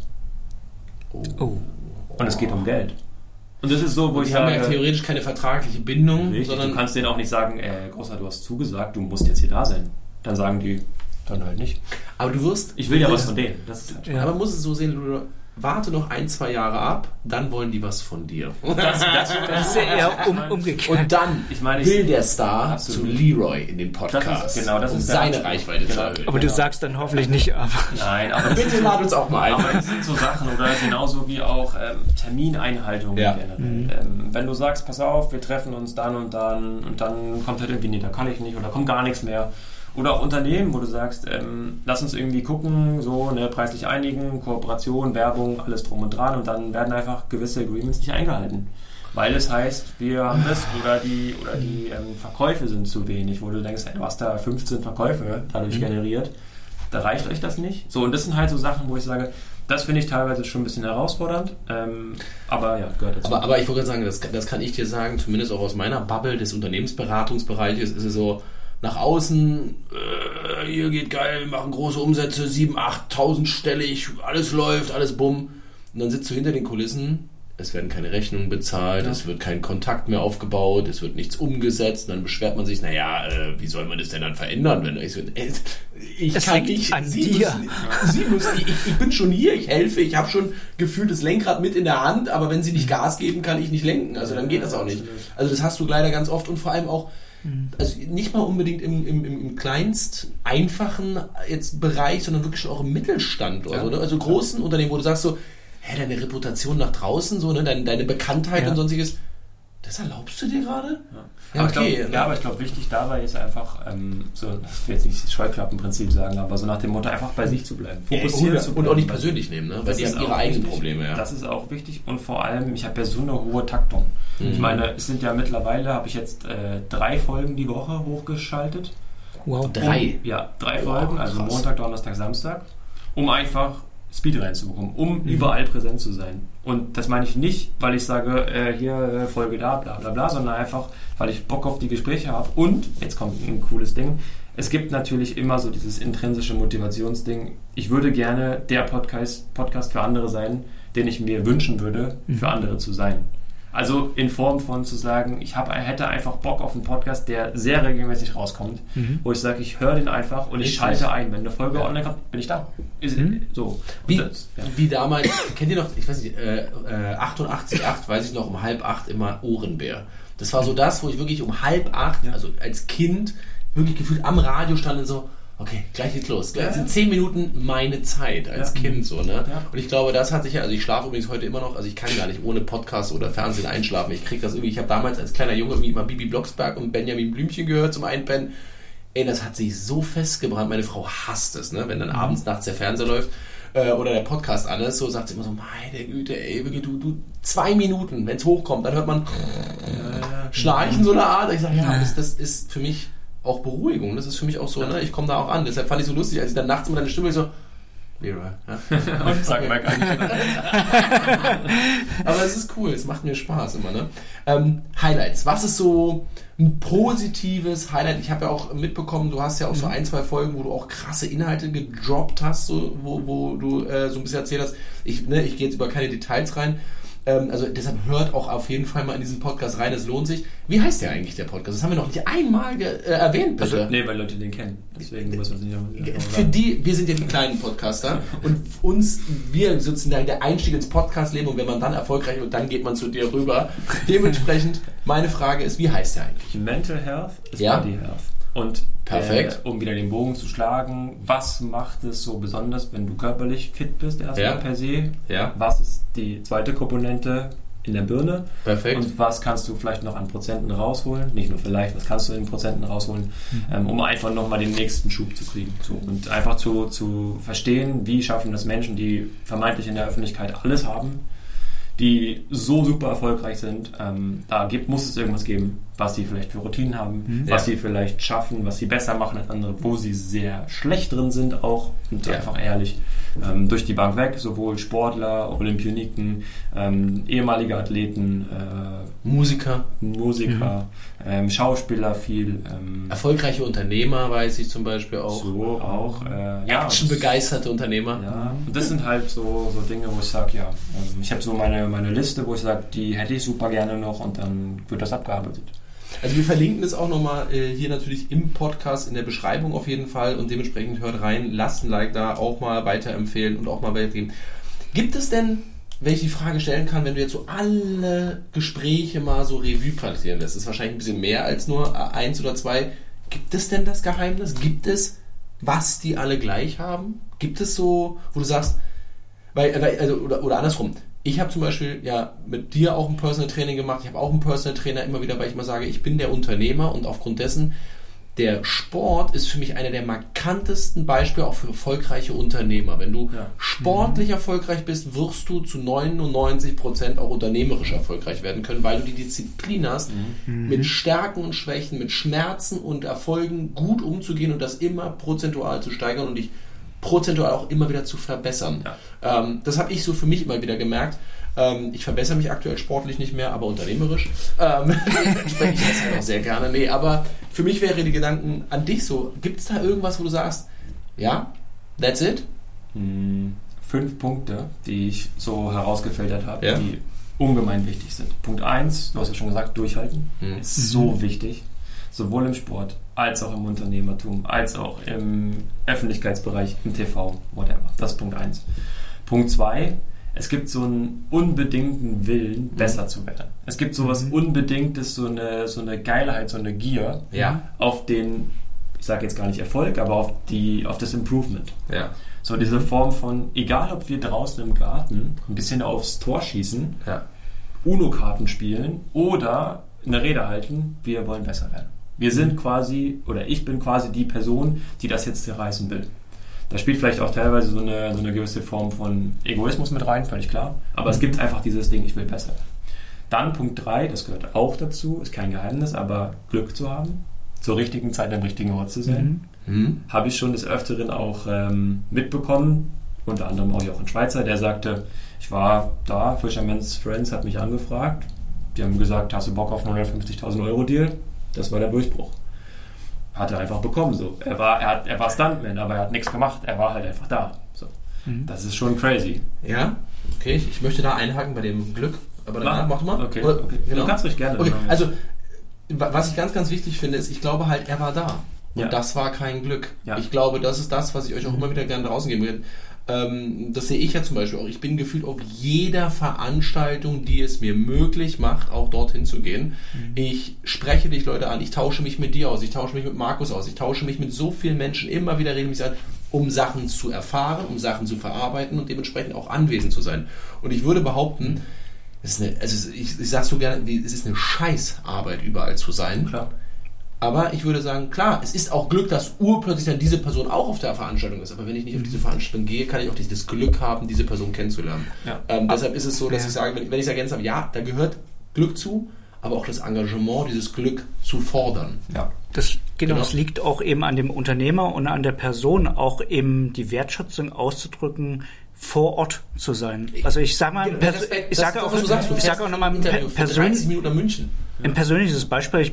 Oh. Und es geht um Geld. Und das ist so, wo ich haben sage... ja theoretisch keine vertragliche Bindung, Richtig, sondern... du kannst denen auch nicht sagen, Großer, du hast zugesagt, du musst jetzt hier da sein. Dann sagen die, dann halt nicht. Aber du wirst... Ich will ja was von denen. Das ist halt Aber man muss es so sehen, du warte noch 1-2 Jahre ab, dann wollen die was von dir. Das ist ja eher umgekehrt. Und dann will der Star absolut. zu Leroy in den Podcast, das um ist seine Reichweite zu erhöhen. Aber du sagst dann hoffentlich nicht ab. Nein, aber bitte lad uns auch mal ein. Aber das sind so Sachen, oder genauso wie auch Termineinhaltung generell. Wenn du sagst, pass auf, wir treffen uns dann und dann kommt halt irgendwie, nee, da kann ich nicht oder kommt gar nichts mehr. Oder auch Unternehmen, wo du sagst, lass uns irgendwie gucken, so preislich einigen, Kooperation, Werbung, alles drum und dran und dann werden einfach gewisse Agreements nicht eingehalten. Weil es heißt, wir haben das oder die Verkäufe sind zu wenig, wo du denkst, du hast da 15 Verkäufe dadurch generiert, da reicht euch das nicht. So, und das sind halt so Sachen, wo ich sage, das finde ich teilweise schon ein bisschen herausfordernd, aber ja, gehört dazu. Aber ich wollte sagen, das kann ich dir sagen, zumindest auch aus meiner Bubble des Unternehmensberatungsbereiches ist es so, nach außen, hier geht geil, wir machen große Umsätze, 7.000, 8.000 stellig, alles läuft, alles bumm. Und dann sitzt du hinter den Kulissen, es werden keine Rechnungen bezahlt, es wird kein Kontakt mehr aufgebaut, es wird nichts umgesetzt. Und dann beschwert man sich, wie soll man das denn dann verändern? Wenn ich kann nicht, ich bin schon hier, ich helfe, ich habe schon gefühlt das Lenkrad mit in der Hand, aber wenn sie nicht Gas geben, kann ich nicht lenken. Also dann geht das auch nicht. Also das hast du leider ganz oft und vor allem auch, also nicht mal unbedingt im kleinst einfachen jetzt Bereich, sondern wirklich schon auch im Mittelstand oder so, ne? Also großen Unternehmen, wo du sagst so, deine Reputation nach draußen, so, ne? Deine Bekanntheit und sonstiges, das erlaubst du dir gerade? Ja, aber ich glaube, wichtig dabei ist einfach, ich will jetzt nicht das Scheuklappenprinzip sagen, aber so nach dem Motto, einfach bei sich zu bleiben. Fokussiert zu bleiben. Und auch nicht persönlich nehmen, ne? Weil die haben ihre eigenen Probleme. Ja. Das ist auch wichtig und vor allem, ich habe ja so eine hohe Taktung. Ich meine, es sind ja mittlerweile, habe ich jetzt 3 Folgen die Woche hochgeschaltet. Wow, 3? Ja, 3 Folgen, also krass. Montag, Donnerstag, Samstag, um einfach Speed reinzubekommen, um überall präsent zu sein. Und das meine ich nicht, weil ich sage, hier Folge da, bla bla bla, sondern einfach, weil ich Bock auf die Gespräche habe. Und, jetzt kommt ein cooles Ding, es gibt natürlich immer so dieses intrinsische Motivationsding. Ich würde gerne der Podcast für andere sein, den ich mir wünschen würde, für andere zu sein. Also in Form von zu sagen, ich hätte einfach Bock auf einen Podcast, der sehr regelmäßig rauskommt, wo ich sage, ich höre den einfach und ich schalte ein. Wenn eine Folge online kommt, bin ich da. So. Wie damals, kennt ihr noch, ich weiß nicht, 88,8, weiß ich noch, um 7:30 immer Ohrenbär. Das war so das, wo ich wirklich um 7:30, also als Kind, wirklich gefühlt am Radio stand und so, okay, gleich geht's los. Gleich sind 10 Minuten meine Zeit als Kind, so, ne? Ja. Und ich glaube, das hat sich ja, also ich schlafe übrigens heute immer noch, also ich kann gar nicht ohne Podcast oder Fernsehen einschlafen. Ich krieg das irgendwie, ich habe damals als kleiner Junge irgendwie mal Bibi Blocksberg und Benjamin Blümchen gehört zum Einpennen. Ey, das hat sich so festgebrannt. Meine Frau hasst es, ne? Wenn dann abends, nachts der Fernseher läuft oder der Podcast an ist, so sagt sie immer so, meine Güte, ey, wirklich, du 2 Minuten, wenn es hochkommt, dann hört man Schnarchen so eine Art. Ich sage, ja, das ist für mich auch Beruhigung. Das ist für mich auch so, ne? Ich komme da auch an. Deshalb fand ich so lustig, als ich dann nachts mit deiner Stimme so, Leroy. Ja? Und sagen wir gar nicht. Aber es ist cool, es macht mir Spaß immer, ne? Highlights. Was ist so ein positives Highlight? Ich habe ja auch mitbekommen, du hast ja auch so 1, 2 Folgen, wo du auch krasse Inhalte gedroppt hast, so, wo du so ein bisschen erzählt hast. Ich gehe jetzt über keine Details rein. Also deshalb hört auch auf jeden Fall mal in diesen Podcast rein, es lohnt sich. Wie heißt der eigentlich, der Podcast? Das haben wir noch nicht einmal erwähnt, bitte. Also, nee, weil Leute den kennen. Deswegen muss man es nicht nochmal Für die, wir sind ja die kleinen Podcaster und wir sozusagen der Einstieg ins Podcast-Leben und wenn man dann erfolgreich wird, dann geht man zu dir rüber. Dementsprechend, meine Frage ist, wie heißt der eigentlich? Mental Health ist Body Health. Und perfekt. Um wieder den Bogen zu schlagen, was macht es so besonders, wenn du körperlich fit bist, erstmal per se? Ja. Was ist die zweite Komponente in der Birne? Perfekt. Und was kannst du vielleicht noch an Prozenten rausholen? Nicht nur vielleicht, was kannst du in Prozenten rausholen, um einfach nochmal den nächsten Schub zu kriegen. So. Und einfach zu verstehen, wie schaffen das Menschen, die vermeintlich in der Öffentlichkeit alles haben, die so super erfolgreich sind, muss es irgendwas geben, was sie vielleicht für Routinen haben, was sie vielleicht schaffen, was sie besser machen als andere, wo sie sehr schlecht drin sind auch und einfach ehrlich durch die Bank weg, sowohl Sportler, Olympioniken, ehemalige Athleten, Musiker, Schauspieler viel. Erfolgreiche Unternehmer, weiß ich zum Beispiel auch. So auch. Actionbegeisterte Unternehmer. Ja, und das sind halt so Dinge, wo ich sage, ich habe so meine Liste, wo ich sage, die hätte ich super gerne noch und dann wird das abgearbeitet. Also wir verlinken das auch nochmal hier natürlich im Podcast, in der Beschreibung auf jeden Fall und dementsprechend hört rein, lasst ein Like da, auch mal weiterempfehlen und auch mal weitergeben. Gibt es denn, wenn ich die Frage stellen kann, wenn du jetzt so alle Gespräche mal so Revue passieren lässt, das ist wahrscheinlich ein bisschen mehr als nur 1 oder 2, gibt es denn das Geheimnis? Gibt es, was die alle gleich haben? Gibt es so, wo du sagst, oder andersrum, ich habe zum Beispiel mit dir auch ein Personal Training gemacht. Ich habe auch einen Personal Trainer immer wieder, weil ich mal sage, ich bin der Unternehmer und aufgrund dessen, der Sport ist für mich einer der markantesten Beispiele auch für erfolgreiche Unternehmer. Wenn du sportlich erfolgreich bist, wirst du zu 99% auch unternehmerisch erfolgreich werden können, weil du die Disziplin hast, mit Stärken und Schwächen, mit Schmerzen und Erfolgen gut umzugehen und das immer prozentual zu steigern und dich prozentual auch immer wieder zu verbessern. Ja. Das habe ich so für mich immer wieder gemerkt. Ich verbessere mich aktuell sportlich nicht mehr, aber unternehmerisch. Spreche ich das halt auch sehr gerne. Nee, aber für mich wäre die Gedanken an dich so, gibt es da irgendwas, wo du sagst, ja, that's it? 5 Punkte, die ich so herausgefiltert habe, die ungemein wichtig sind. Punkt 1, du hast ja schon gesagt, durchhalten, ist so wichtig. Sowohl im Sport, als auch im Unternehmertum, als auch im Öffentlichkeitsbereich, im TV, whatever. Das ist Punkt 1. Punkt 2, es gibt so einen unbedingten Willen, besser zu werden. Es gibt so was Unbedingtes, so eine Geilheit, so eine Gier auf den, ich sage jetzt gar nicht Erfolg, aber auf das Improvement. Ja. So diese Form von, egal ob wir draußen im Garten ein bisschen aufs Tor schießen, Uno-Karten spielen oder eine Rede halten, wir wollen besser werden. Wir sind quasi, oder ich bin quasi die Person, die das jetzt zerreißen will. Da spielt vielleicht auch teilweise so eine gewisse Form von Egoismus mit rein, völlig klar. Aber es gibt einfach dieses Ding, ich will besser werden. Dann Punkt 3, das gehört auch dazu, ist kein Geheimnis, aber Glück zu haben, zur richtigen Zeit am richtigen Ort zu sein. Habe ich schon des Öfteren auch mitbekommen, unter anderem auch Jochen Schweizer, der sagte, ich war da, Fisherman's Friends hat mich angefragt, die haben gesagt, hast du Bock auf einen 150.000 Euro Deal? Das war der Durchbruch. Hat er einfach bekommen. So. Er war Stuntman, aber er hat nichts gemacht. Er war halt einfach da. So. Das ist schon crazy. Ja, okay. Ich möchte da einhaken bei dem Glück. Aber danach mach mal. Okay. Genau. Du kannst ruhig gerne. Okay. Also, was ich ganz, ganz wichtig finde, ist, ich glaube halt, er war da. Und das war kein Glück. Ja. Ich glaube, das ist das, was ich euch auch immer wieder gerne draußen geben will. Das sehe ich ja zum Beispiel auch. Ich bin gefühlt auf jeder Veranstaltung, die es mir möglich macht, auch dorthin zu gehen. Ich spreche dich Leute an, ich tausche mich mit dir aus, ich tausche mich mit Markus aus, ich tausche mich mit so vielen Menschen immer wieder regelmäßig an, um Sachen zu erfahren, um Sachen zu verarbeiten und dementsprechend auch anwesend zu sein. Und ich würde behaupten, ich sag so gerne, es ist eine Scheißarbeit, überall zu sein. Klar. Aber ich würde sagen, klar, es ist auch Glück, dass urplötzlich dann diese Person auch auf der Veranstaltung ist. Aber wenn ich nicht auf diese Veranstaltung gehe, kann ich auch das Glück haben, diese Person kennenzulernen. Ja. Deshalb ist es so, dass ich sage, wenn ich es ergänzt habe, ja, da gehört Glück zu, aber auch das Engagement, dieses Glück zu fordern. Ja. Das liegt auch eben an dem Unternehmer und an der Person, auch eben die Wertschätzung auszudrücken, vor Ort zu sein. Also ich sage mal, ich sage auch nochmal persönlich, Minuten nach München. Ein persönliches Beispiel.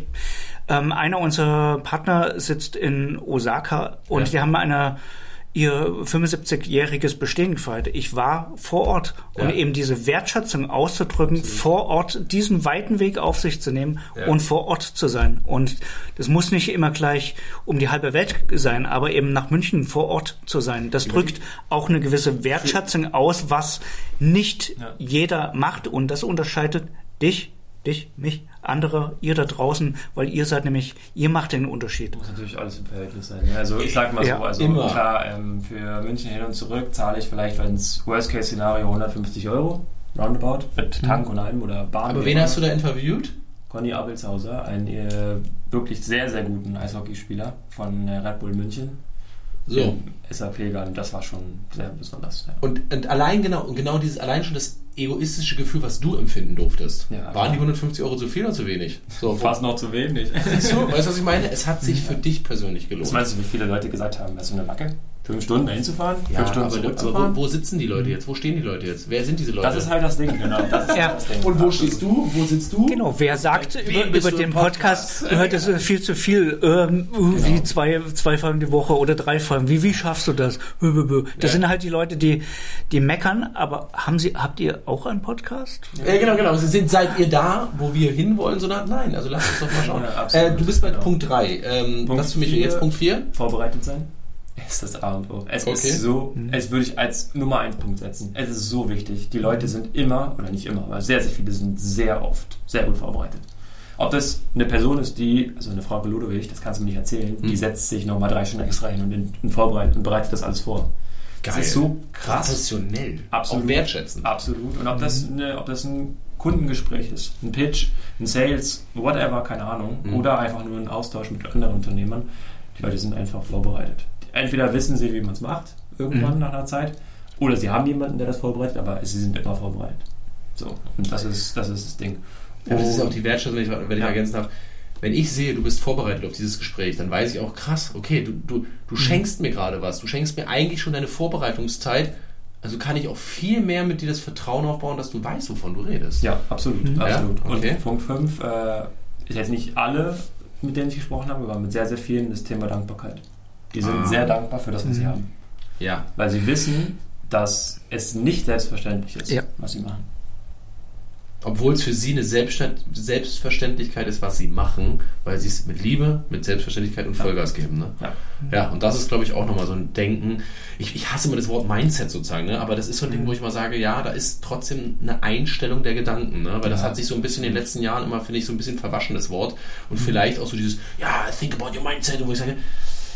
Einer unserer Partner sitzt in Osaka und die haben ihr 75-jähriges Bestehen gefeiert. Ich war vor Ort und eben diese Wertschätzung auszudrücken, vor Ort diesen weiten Weg auf sich zu nehmen und vor Ort zu sein. Und das muss nicht immer gleich um die halbe Welt sein, aber eben nach München vor Ort zu sein. Das drückt auch eine gewisse Wertschätzung aus, was nicht jeder macht, und das unterscheidet dich, mich, andere, ihr da draußen, weil ihr macht den Unterschied. Muss natürlich alles im Verhältnis sein. Also ich sag mal so, immer. Klar, für München hin und zurück zahle ich vielleicht, wenn es Worst-Case-Szenario, 150 €, roundabout, mit Tank und allem oder Bahn. Aber wen hast du da interviewt? Conny Abelshauser, einen wirklich sehr, sehr guten Eishockeyspieler von Red Bull München. So. SAP-Garden, das war schon sehr besonders. Ja. Und allein schon das egoistische Gefühl, was du empfinden durftest. Ja, waren die 150 € zu viel oder zu wenig? So, fast noch zu wenig. Siehst du, weißt du, was ich meine? Es hat sich für dich persönlich gelohnt. Was meinst du, wie viele Leute gesagt haben, das ist so eine Macke? 5 Stunden dahin zu fahren, 5 Stunden zurückzufahren? Wo sitzen die Leute jetzt? Wo stehen die Leute jetzt? Wer sind diese Leute? Das ist halt das Ding, genau. Das ist das Ding. Und wo stehst du? Wo sitzt du? Genau, wer sagt über den Podcast, hört es viel zu viel, wie 2 Folgen die Woche oder 3 Folgen, wie schaffst du das? Das sind halt die Leute, die meckern, aber habt ihr auch einen Podcast? Genau. Seid ihr da, wo wir hinwollen? Nein, also lass uns doch mal schauen. Ja, du bist bei Punkt 3. Was für mich jetzt Punkt 4? Vorbereitet sein. Ist das A und O. Es ist so, es würde ich als Nummer 1 Punkt setzen. Es ist so wichtig. Die Leute sind immer, oder nicht immer, aber sehr, sehr viele sind sehr oft sehr gut vorbereitet. Ob das eine Person ist, also eine Frau Ludowig, das kannst du mir nicht erzählen, die setzt sich nochmal 3 Stunden extra hin und vorbereitet und bereitet das alles vor. Geil. Das ist so krass. Professionell. Absolut. Auch wertschätzend. Absolut. Und ob das ein Kundengespräch ist, ein Pitch, ein Sales, whatever, keine Ahnung, oder einfach nur ein Austausch mit anderen Unternehmern, die Leute sind einfach vorbereitet. Entweder wissen sie, wie man es macht, irgendwann nach einer Zeit, oder sie haben jemanden, der das vorbereitet, aber sie sind immer vorbereitet. So, und das ist das Ding. Ja, das ist auch die Wertschätzung, wenn ich ergänzen darf. Wenn ich sehe, du bist vorbereitet auf dieses Gespräch, dann weiß ich auch, krass, okay, du schenkst mir gerade was, du schenkst mir eigentlich schon deine Vorbereitungszeit, also kann ich auch viel mehr mit dir das Vertrauen aufbauen, dass du weißt, wovon du redest. Ja, absolut. Absolut. Ja? Okay. Und Punkt 5, ist jetzt nicht alle, mit denen ich gesprochen habe, aber mit sehr, sehr vielen das Thema Dankbarkeit. Die sind sehr dankbar für das, was sie haben. Ja. Weil sie wissen, dass es nicht selbstverständlich ist, was sie machen. Obwohl es für sie eine Selbstverständlichkeit ist, was sie machen, weil sie es mit Liebe, mit Selbstverständlichkeit und Vollgas geben. Ne? Ja, und das ist, glaube ich, auch nochmal so ein Denken. Ich hasse immer das Wort Mindset sozusagen, ne? Aber das ist so ein Ding, wo ich mal sage, ja, da ist trotzdem eine Einstellung der Gedanken. Ne? Weil das hat sich so ein bisschen in den letzten Jahren immer, finde ich, so ein bisschen verwaschen, das Wort. Und vielleicht auch so dieses, think about your mindset, wo ich sage,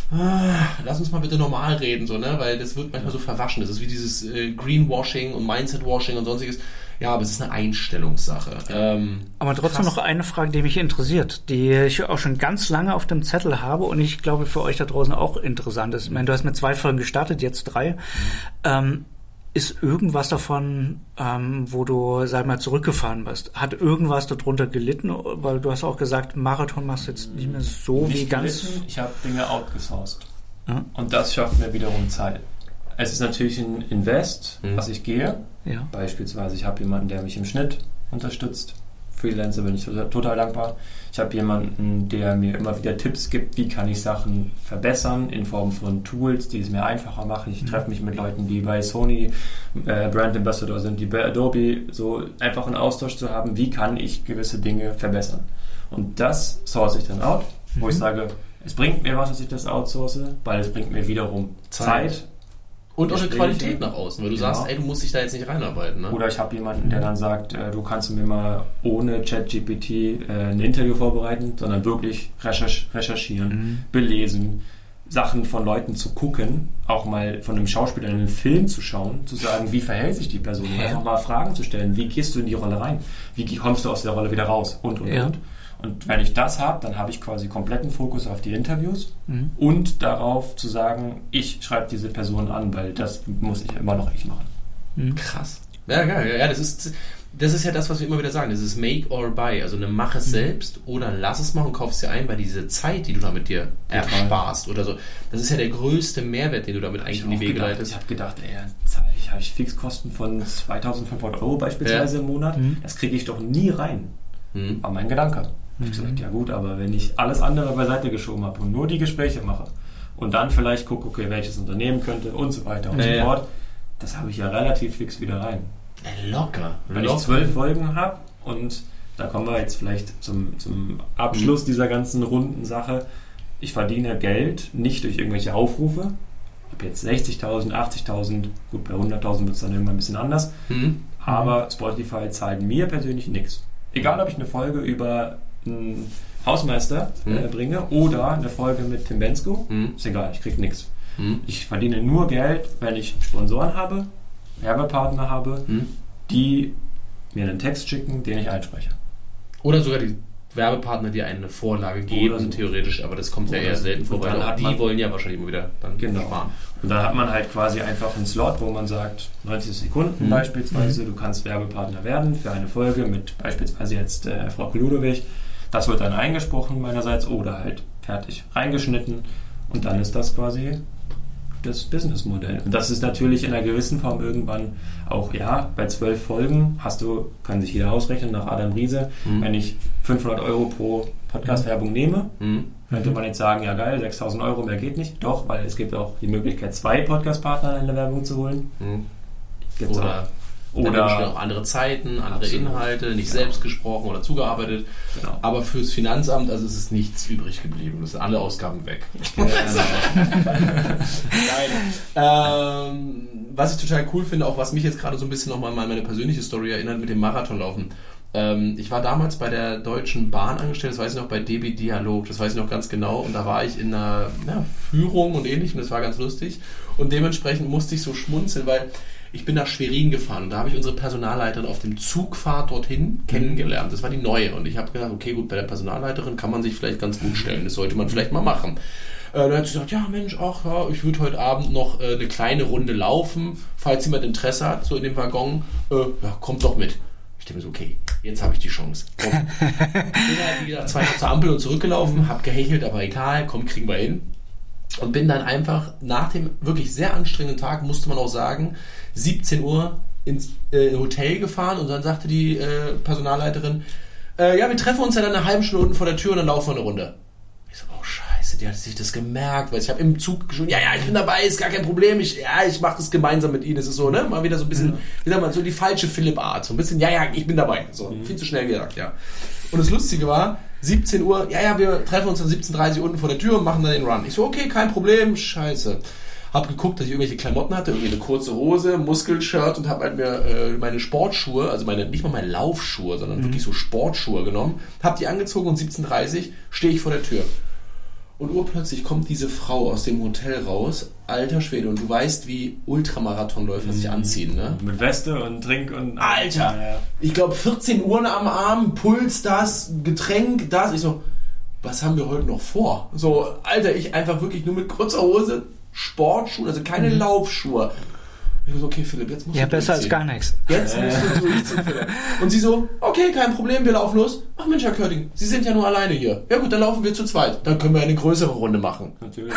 lass uns mal bitte normal reden, so, ne? Weil das wird manchmal so verwaschen. Das ist wie dieses Greenwashing und Mindset-Washing und sonstiges. Ja, aber es ist eine Einstellungssache. Aber trotzdem noch eine Frage, die mich interessiert, die ich auch schon ganz lange auf dem Zettel habe und ich glaube für euch da draußen auch interessant ist. Ich meine, du hast mit 2 Folgen gestartet, jetzt 3. Ist irgendwas davon, wo du, sag mal, zurückgefahren bist? Hat irgendwas darunter gelitten? Weil du hast auch gesagt, Marathon machst du jetzt nicht mehr so nicht wie ganz... Gelitten, ich habe Dinge outgesourced. Und das schafft mir wiederum Zeit. Es ist natürlich ein Invest, was ich gehe. Ja. Beispielsweise, ich habe jemanden, der mich im Schnitt unterstützt. Freelancer bin ich total dankbar. Ich habe jemanden, der mir immer wieder Tipps gibt, wie kann ich Sachen verbessern in Form von Tools, die es mir einfacher machen. Ich treffe mich mit Leuten, die bei Sony Brand Ambassador sind, die bei Adobe, so einfach einen Austausch zu haben, wie kann ich gewisse Dinge verbessern. Und das source ich dann out, wo ich sage, es bringt mir was, dass ich das outsource, weil es bringt mir wiederum Zeit Und auch eine Qualität nach außen, weil du sagst, ey, du musst dich da jetzt nicht reinarbeiten. Ne? Oder ich habe jemanden, der dann sagt, du kannst mir mal ohne ChatGPT ein Interview vorbereiten, sondern wirklich recherchieren, belesen, Sachen von Leuten zu gucken, auch mal von einem Schauspieler einen Film zu schauen, zu sagen, wie verhält sich die Person, einfach mal Fragen zu stellen, wie gehst du in die Rolle rein, wie kommst du aus der Rolle wieder raus und. Und wenn ich das habe, dann habe ich quasi kompletten Fokus auf die Interviews und darauf zu sagen, ich schreibe diese Person an, weil das muss ich immer noch ich machen. Krass. Ja, geil. Ja, das ist ja das, was wir immer wieder sagen. Das ist make or buy. Also mach es selbst oder lass es machen und kauf es dir ein, weil diese Zeit, die du da mit dir ersparst oder so, das ist ja der größte Mehrwert, den du damit eigentlich in die Wege leitest. Ich habe gedacht, habe ich Fixkosten von 2.500 € beispielsweise im Monat. Das kriege ich doch nie rein. War mein Gedanke. Ich habe gesagt, ja gut, aber wenn ich alles andere beiseite geschoben habe und nur die Gespräche mache und dann vielleicht gucke, okay, welches Unternehmen könnte und so weiter und so fort, das habe ich ja relativ fix wieder rein. Locker. Wenn ich 12 Folgen habe und da kommen wir jetzt vielleicht zum Abschluss dieser ganzen runden Sache, ich verdiene Geld nicht durch irgendwelche Aufrufe, ob jetzt 60.000, 80.000, gut, bei 100.000 wird es dann irgendwann ein bisschen anders, aber Spotify zahlt mir persönlich nichts. Egal, ob ich eine Folge über einen Hausmeister bringe oder eine Folge mit Tim Bensko, ist egal, ich kriege nichts. Ich verdiene nur Geld, wenn ich Sponsoren habe, Werbepartner habe, die mir einen Text schicken, den ich einspreche. Oder sogar die Werbepartner, die eine Vorlage geben, so. Theoretisch, aber das kommt ja eher selten vor, weil die wollen ja wahrscheinlich immer wieder dann sparen. Und dann hat man halt quasi einfach einen Slot, wo man sagt, 90 Sekunden beispielsweise, du kannst Werbepartner werden für eine Folge mit beispielsweise jetzt Frau Ludowig. Das wird dann eingesprochen meinerseits oder halt fertig reingeschnitten und dann ist das quasi das Businessmodell. Und das ist natürlich in einer gewissen Form irgendwann auch, bei 12 Folgen kann sich jeder ausrechnen nach Adam Riese, wenn ich 500 € pro Podcast-Werbung nehme, könnte man jetzt sagen, ja geil, 6.000 €, mehr geht nicht. Doch, weil es gibt auch die Möglichkeit, 2 Podcast-Partner in der Werbung zu holen. Gibt's oder auch andere Zeiten, andere Inhalte, nicht selbst gesprochen oder zugearbeitet. Genau. Aber fürs Finanzamt, also es ist nichts übrig geblieben. Das sind alle Ausgaben weg. Was ich total cool finde, auch was mich jetzt gerade so ein bisschen nochmal an meine persönliche Story erinnert mit dem Marathonlaufen. Ich war damals bei der Deutschen Bahn angestellt, das weiß ich noch, bei DB Dialog, das weiß ich noch ganz genau, und da war ich in einer Führung und ähnlichem, das war ganz lustig und dementsprechend musste ich so schmunzeln, weil ich bin nach Schwerin gefahren und da habe ich unsere Personalleiterin auf dem Zugfahrt dorthin kennengelernt. Das war die neue und ich habe gedacht, okay, gut, bei der Personalleiterin kann man sich vielleicht ganz gut stellen. Das sollte man vielleicht mal machen. Dann hat sie gesagt, ja Mensch, ich würde heute Abend noch eine kleine Runde laufen, falls jemand Interesse hat, so in dem Waggon. Kommt doch mit. Ich denke mir so, okay, jetzt habe ich die Chance. Komm. Ich bin halt, wie gesagt, zweimal zur Ampel und zurückgelaufen, habe gehechelt, aber egal, komm, kriegen wir hin. Und bin dann einfach nach dem wirklich sehr anstrengenden Tag, musste man auch sagen, 17 Uhr ins Hotel gefahren und dann sagte die Personalleiterin, wir treffen uns ja dann eine halbe Stunde unten vor der Tür und dann laufen wir eine Runde. Ich so, oh scheiße, die hat sich das gemerkt, weil ich habe im Zug geschrieben, ich bin dabei, ist gar kein Problem, ich mache das gemeinsam mit Ihnen, das ist so, ne, mal wieder so ein bisschen, wie sagt man, so die falsche Philipp-Art, so ein bisschen, ich bin dabei, so, viel zu schnell gesagt, Und das Lustige war, 17 Uhr, wir treffen uns dann 17:30 Uhr unten vor der Tür und machen dann den Run. Ich so, okay, kein Problem, scheiße. Hab geguckt, dass ich irgendwelche Klamotten hatte, irgendwie eine kurze Hose, Muskelshirt und hab halt mir meine Sportschuhe, also nicht mal meine Laufschuhe, sondern wirklich so Sportschuhe genommen, hab die angezogen und 17:30 Uhr stehe ich vor der Tür. Und urplötzlich kommt diese Frau aus dem Hotel raus, alter Schwede, und du weißt, wie Ultramarathonläufer sich anziehen, ne? Mit Weste und Trink und... Alter! Ich glaube 14 Uhr am Arm, Puls das, Getränk das. Ich so, was haben wir heute noch vor? So, Alter, ich einfach wirklich nur mit kurzer Hose, Sportschuhe, also keine Laufschuhe. Ich so, okay, Philipp, jetzt musst du besser als gar nichts. Jetzt musst du durchziehen, Philipp. Und sie so, okay, kein Problem, wir laufen los. Ach Mensch, Herr Körting, Sie sind ja nur alleine hier. Ja gut, dann laufen wir zu zweit. Dann können wir eine größere Runde machen. Natürlich.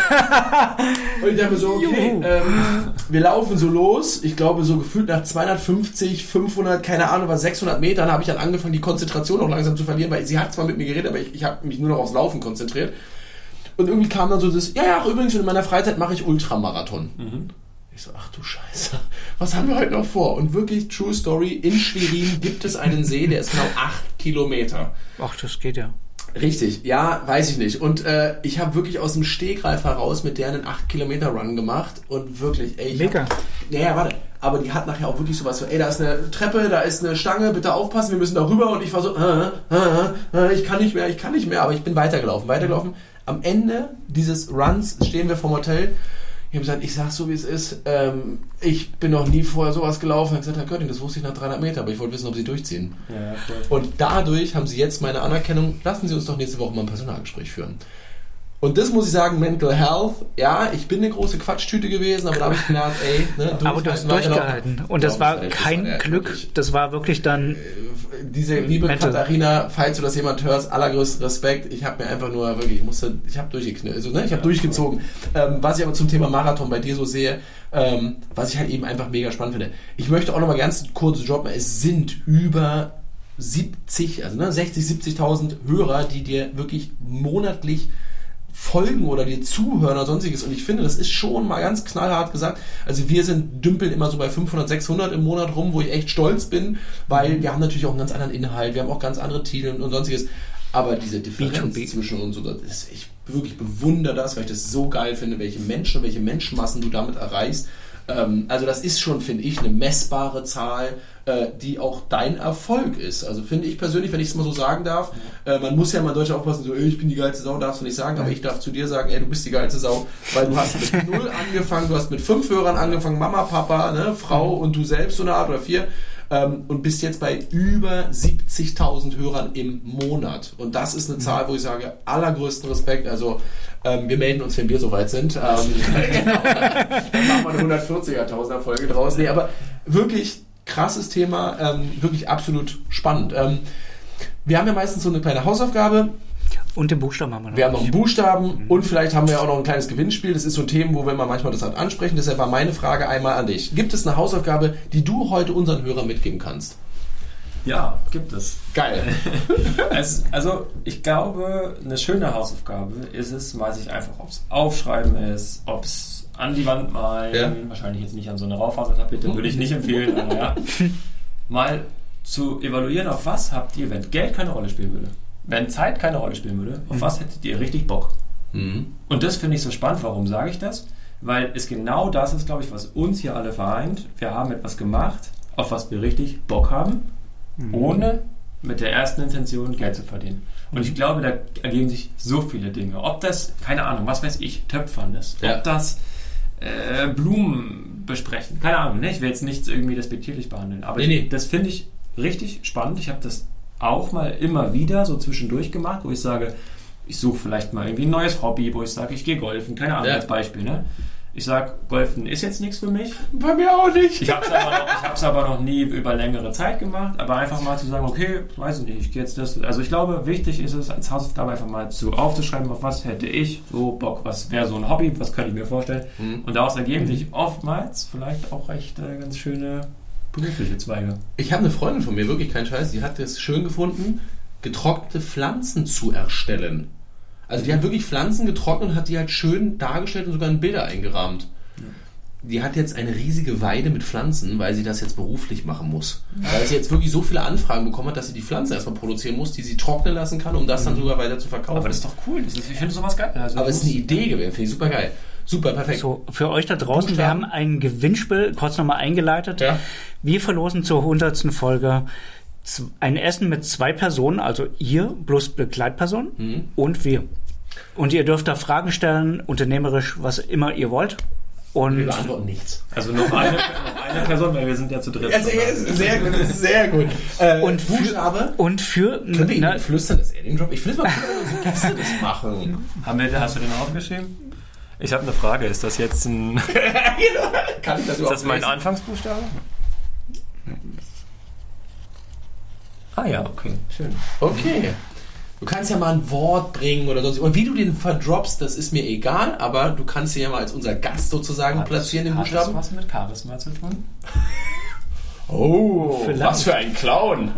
Und ich dachte mir so, okay, wir laufen so los. Ich glaube, so gefühlt nach 250, 500, keine Ahnung, was 600 Metern habe ich dann angefangen, die Konzentration auch langsam zu verlieren, weil sie hat zwar mit mir geredet, aber ich habe mich nur noch aufs Laufen konzentriert. Und irgendwie kam dann so das, übrigens, in meiner Freizeit mache ich Ultramarathon. Ich so, ach du Scheiße, was haben wir heute noch vor? Und wirklich, True Story, in Schwerin gibt es einen See, der ist genau 8 Kilometer. Ach, das geht ja. Richtig, ja, weiß ich nicht. Und ich habe wirklich aus dem Stegreif heraus mit der einen 8-Kilometer-Run gemacht und wirklich, ey, Mega. Warte. Aber die hat nachher auch wirklich sowas so, ey, da ist eine Treppe, da ist eine Stange, bitte aufpassen, wir müssen da rüber. Und ich war so, ich kann nicht mehr, aber ich bin weitergelaufen. Am Ende dieses Runs stehen wir vorm Hotel. Ich habe gesagt, ich sag's so, wie es ist. Ich bin noch nie vorher sowas gelaufen. Ich habe gesagt, Herr Götting, das wusste ich nach 300 Meter, aber ich wollte wissen, ob Sie durchziehen. Ja, cool. Und dadurch haben Sie jetzt meine Anerkennung. Lassen Sie uns doch nächste Woche mal ein Personalgespräch führen. Und das muss ich sagen, Mental Health, ja, ich bin eine große Quatschtüte gewesen, aber da habe ich gelernt, ey, ne, aber du hast durchgehalten. Und das war kein Glück, wirklich, das war wirklich dann... Diese liebe Katharina, falls du das jemand hörst, allergrößten Respekt. Ich habe mir einfach nur wirklich, ich habe durchgeknallt, also, ne, ich habe durchgezogen. Was ich aber zum Thema Marathon bei dir so sehe, was ich halt eben einfach mega spannend finde. Ich möchte auch nochmal ganz kurz droppen, es sind über 60, 70.000 Hörer, die dir wirklich monatlich folgen oder dir zuhören oder sonstiges. Und ich finde, das ist schon mal ganz knallhart gesagt. Also wir dümpeln immer so bei 500, 600 im Monat rum, wo ich echt stolz bin, weil wir haben natürlich auch einen ganz anderen Inhalt, wir haben auch ganz andere Titel und sonstiges. Aber diese Differenz zwischen uns, ich wirklich bewundere das, weil ich das so geil finde, welche Menschenmassen du damit erreichst. Also das ist schon, finde ich, eine messbare Zahl, die auch dein Erfolg ist. Also finde ich persönlich, wenn ich es mal so sagen darf, man muss ja mal in Deutschland aufpassen, so, ich bin die geilste Sau, darfst du nicht sagen, aber ich darf zu dir sagen, ey, du bist die geilste Sau, weil du hast mit 0 angefangen, du hast mit 5 Hörern angefangen, Mama, Papa, ne, Frau und du selbst so eine Art oder 4 und bist jetzt bei über 70.000 Hörern im Monat. Und das ist eine Zahl, wo ich sage, allergrößten Respekt, also wir melden uns, wenn wir soweit sind. Genau. Dann machen wir eine 140er-Tausender-Folge draus. Nee, aber wirklich krasses Thema, wirklich absolut spannend. Wir haben ja meistens so eine kleine Hausaufgabe. Und den Buchstaben haben wir noch. Wir haben noch einen Buchstaben und vielleicht haben wir auch noch ein kleines Gewinnspiel. Das ist so ein Thema, wo wir mal manchmal das halt ansprechen. Deshalb war meine Frage einmal an dich. Gibt es eine Hausaufgabe, die du heute unseren Hörern mitgeben kannst? Ja, gibt es. Geil. Also ich glaube, eine schöne Hausaufgabe ist es, weiß ich einfach, ob es Aufschreiben ist, ob es an die Wand malen, ja. Wahrscheinlich jetzt nicht an so eine Raufasertapete, würde ich nicht empfehlen, aber ja, mal zu evaluieren, auf was habt ihr, wenn Geld keine Rolle spielen würde, wenn Zeit keine Rolle spielen würde, auf was hättet ihr richtig Bock? Mhm. Und das finde ich so spannend. Warum sage ich das? Weil es genau das ist, glaube ich, was uns hier alle vereint. Wir haben etwas gemacht, auf was wir richtig Bock haben, ohne mit der ersten Intention Geld zu verdienen. Und ich glaube, da ergeben sich so viele Dinge. Ob das, keine Ahnung, was weiß ich, Töpfern ist, ob das Blumen besprechen, keine Ahnung, ne? Ich will jetzt nichts irgendwie despektierlich behandeln, aber das finde ich richtig spannend. Ich habe das auch mal immer wieder so zwischendurch gemacht, wo ich sage, ich suche vielleicht mal irgendwie ein neues Hobby, wo ich sage, ich gehe golfen, keine Ahnung, als Beispiel, ne? Ich sage, Golfen ist jetzt nichts für mich. Bei mir auch nicht. Ich habe es aber noch nie über längere Zeit gemacht, aber einfach mal zu sagen, okay, weiß ich nicht, ich gehe jetzt das. Also ich glaube, wichtig ist es, als Hausaufgabe einfach mal aufzuschreiben, auf was hätte ich so Bock, was wäre so ein Hobby, was könnte ich mir vorstellen. Und daraus ergeben sich oftmals vielleicht auch recht ganz schöne berufliche Zweige. Ich habe eine Freundin von mir, wirklich kein Scheiß, die hat es schön gefunden, getrocknete Pflanzen zu erstellen. Also die hat wirklich Pflanzen getrocknet und hat die halt schön dargestellt und sogar in Bilder eingerahmt. Ja. Die hat jetzt eine riesige Weide mit Pflanzen, weil sie das jetzt beruflich machen muss. Weil sie jetzt wirklich so viele Anfragen bekommen hat, dass sie die Pflanzen erstmal produzieren muss, die sie trocknen lassen kann, um das dann sogar weiter zu verkaufen. Aber das ist doch cool. Ich finde sowas geil. Also aber es ist eine Idee gewesen, finde ich super geil. Super, perfekt. So, für euch da draußen, wir haben ein Gewinnspiel, kurz nochmal eingeleitet. Ja. Wir verlosen zur 100. Folge ein Essen mit 2 Personen, also ihr plus Begleitperson und wir. Und ihr dürft da Fragen stellen, unternehmerisch, was immer ihr wollt. Und wir beantworten nichts. Also noch eine Person, weil wir sind ja zu dritt. Ja, sehr gut, sehr gut. Und Buchstabe? Könnt ihr ihm flüstern, dass er den Job... Ich will mal gucken, ob unsere Gäste das machen. Hast du den aufgeschrieben? Ich habe eine Frage. Ist das jetzt ein... Kann ich das ist das mein Anfangsbuchstabe? Ah ja, okay. Schön. Okay. Du kannst ja mal ein Wort bringen oder sonst. Und wie du den verdroppst, das ist mir egal, aber du kannst ihn ja mal als unser Gast sozusagen platzieren, den Buchstaben. Hat das was mit Charisma zu tun? Oh, vielleicht. Was für ein Clown.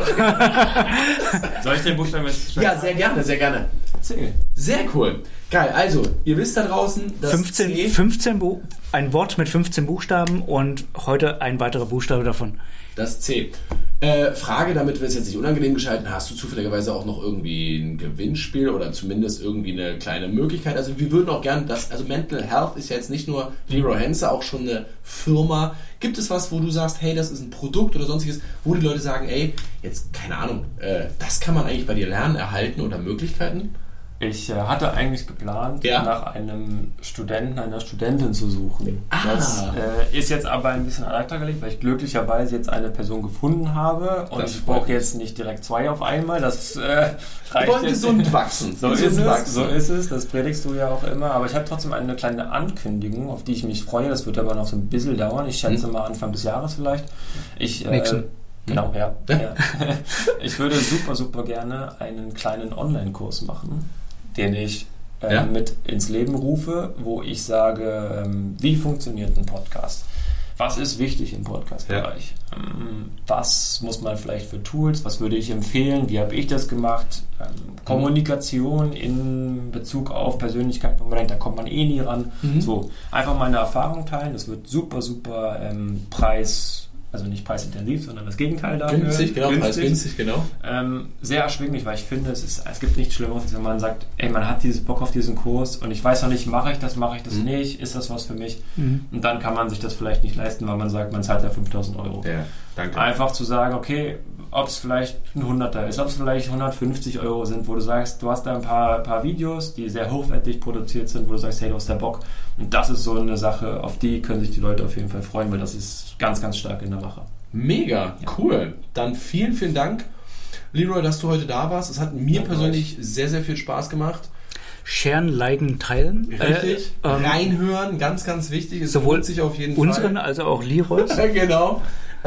Soll ich den Buchstaben jetzt schreiben? Ja, sehr gerne, sehr gerne. C. Sehr cool. Geil, also, ihr wisst da draußen, dass 15 ein Wort mit 15 Buchstaben und heute ein weiterer Buchstabe davon. Das C. Frage, damit wir es jetzt nicht unangenehm gestalten, hast du zufälligerweise auch noch irgendwie ein Gewinnspiel oder zumindest irgendwie eine kleine Möglichkeit? Also wir würden auch gerne, also Mental Health ist ja jetzt nicht nur Leroy Henze, auch schon eine Firma. Gibt es was, wo du sagst, hey, das ist ein Produkt oder sonstiges, wo die Leute sagen, ey, jetzt, keine Ahnung, das kann man eigentlich bei dir lernen, erhalten oder Möglichkeiten? Ich hatte eigentlich geplant, nach einem Studenten, einer Studentin zu suchen. Das ist jetzt aber ein bisschen ad acta gelegt, weil ich glücklicherweise jetzt eine Person gefunden habe und ich brauche jetzt nicht direkt 2 auf einmal. Das reicht. Wir wollen gesund wachsen. So ist es, das predigst du ja auch immer. Aber ich habe trotzdem eine kleine Ankündigung, auf die ich mich freue. Das wird aber noch so ein bisschen dauern. Ich schätze mal Anfang des Jahres vielleicht. Genau, ja. Ich würde super, super gerne einen kleinen Online-Kurs machen, den ich mit ins Leben rufe, wo ich sage, wie funktioniert ein Podcast? Was ist wichtig im Podcast-Bereich? Was muss man vielleicht für Tools? Was würde ich empfehlen? Wie habe ich das gemacht? Kommunikation in Bezug auf Persönlichkeit, wo man denkt, da kommt man eh nie ran. So, einfach meine Erfahrung teilen. Das wird super, super also nicht preisintensiv, sondern das Gegenteil dafür. Günstig, genau. Sehr erschwinglich, weil ich finde, es gibt nichts Schlimmeres, als wenn man sagt, ey, man hat Bock auf diesen Kurs und ich weiß noch nicht, mache ich das nicht, ist das was für mich? Und dann kann man sich das vielleicht nicht leisten, weil man sagt, man zahlt ja 5.000 Euro. Ja, danke. Einfach zu sagen, okay, ob es vielleicht ein 100er ist, ob es vielleicht 150 Euro sind, wo du sagst, du hast da ein paar Videos, die sehr hochwertig produziert sind, wo du sagst, hey, du hast da Bock. Und das ist so eine Sache, auf die können sich die Leute auf jeden Fall freuen, weil das ist ganz, ganz stark in der Mache. Mega, cool. Dann vielen, vielen Dank, Leroy, dass du heute da warst. Es hat mir persönlich sehr, sehr viel Spaß gemacht. Sharen, liken, teilen. Richtig. Reinhören, ganz, ganz wichtig. Es sowohl lohnt sich auf jeden unseren Fall. als auch Leroys. Genau.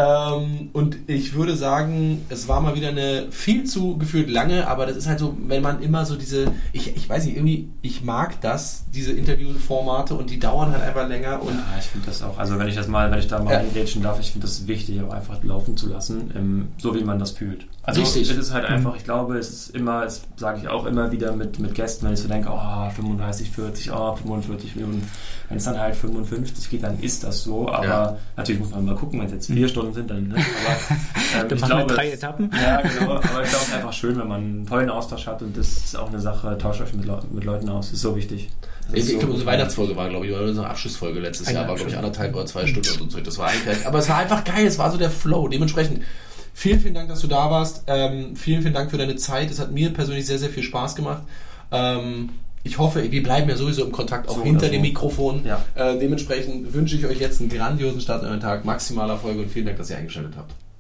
Und ich würde sagen, es war mal wieder eine viel zu gefühlt lange, aber das ist halt so, wenn man immer so ich weiß nicht, irgendwie, ich mag diese Interviewformate und die dauern halt einfach länger. Und ja, ich finde das auch, also wenn ich da mal eingrätschen darf, ich finde das wichtig, auch einfach laufen zu lassen, so wie man das fühlt. Also richtig. Es ist halt einfach, ich glaube, es ist immer, das sage ich auch immer wieder mit Gästen, wenn ich so denke, 35, 40, 45 Minuten, wenn es dann halt 55 geht, dann ist das so, aber natürlich muss man mal gucken, wenn es jetzt 4 Stunden sind, dann, ne? Aber dann machen wir 3 Etappen. Ja, genau, aber ich glaube, es ist einfach schön, wenn man einen tollen Austausch hat und das ist auch eine Sache, tauscht euch mit Leuten aus, das ist so wichtig. Ich glaube, unsere Weihnachtsfolge war, glaube ich, oder unsere Abschlussfolge letztes Jahr, war, glaube ich, 1,5 oder 2 Stunden und so. Das war eigentlich, aber es war einfach geil, es war so der Flow. Dementsprechend, vielen, vielen Dank, dass du da warst. Vielen, vielen Dank für deine Zeit. Es hat mir persönlich sehr, sehr viel Spaß gemacht. Ich hoffe, wir bleiben ja sowieso im Kontakt, auch hinter dem Mikrofon. Ja. Dementsprechend wünsche ich euch jetzt einen grandiosen Start in euren Tag, maximaler Erfolg und vielen Dank, dass ihr eingeschaltet habt.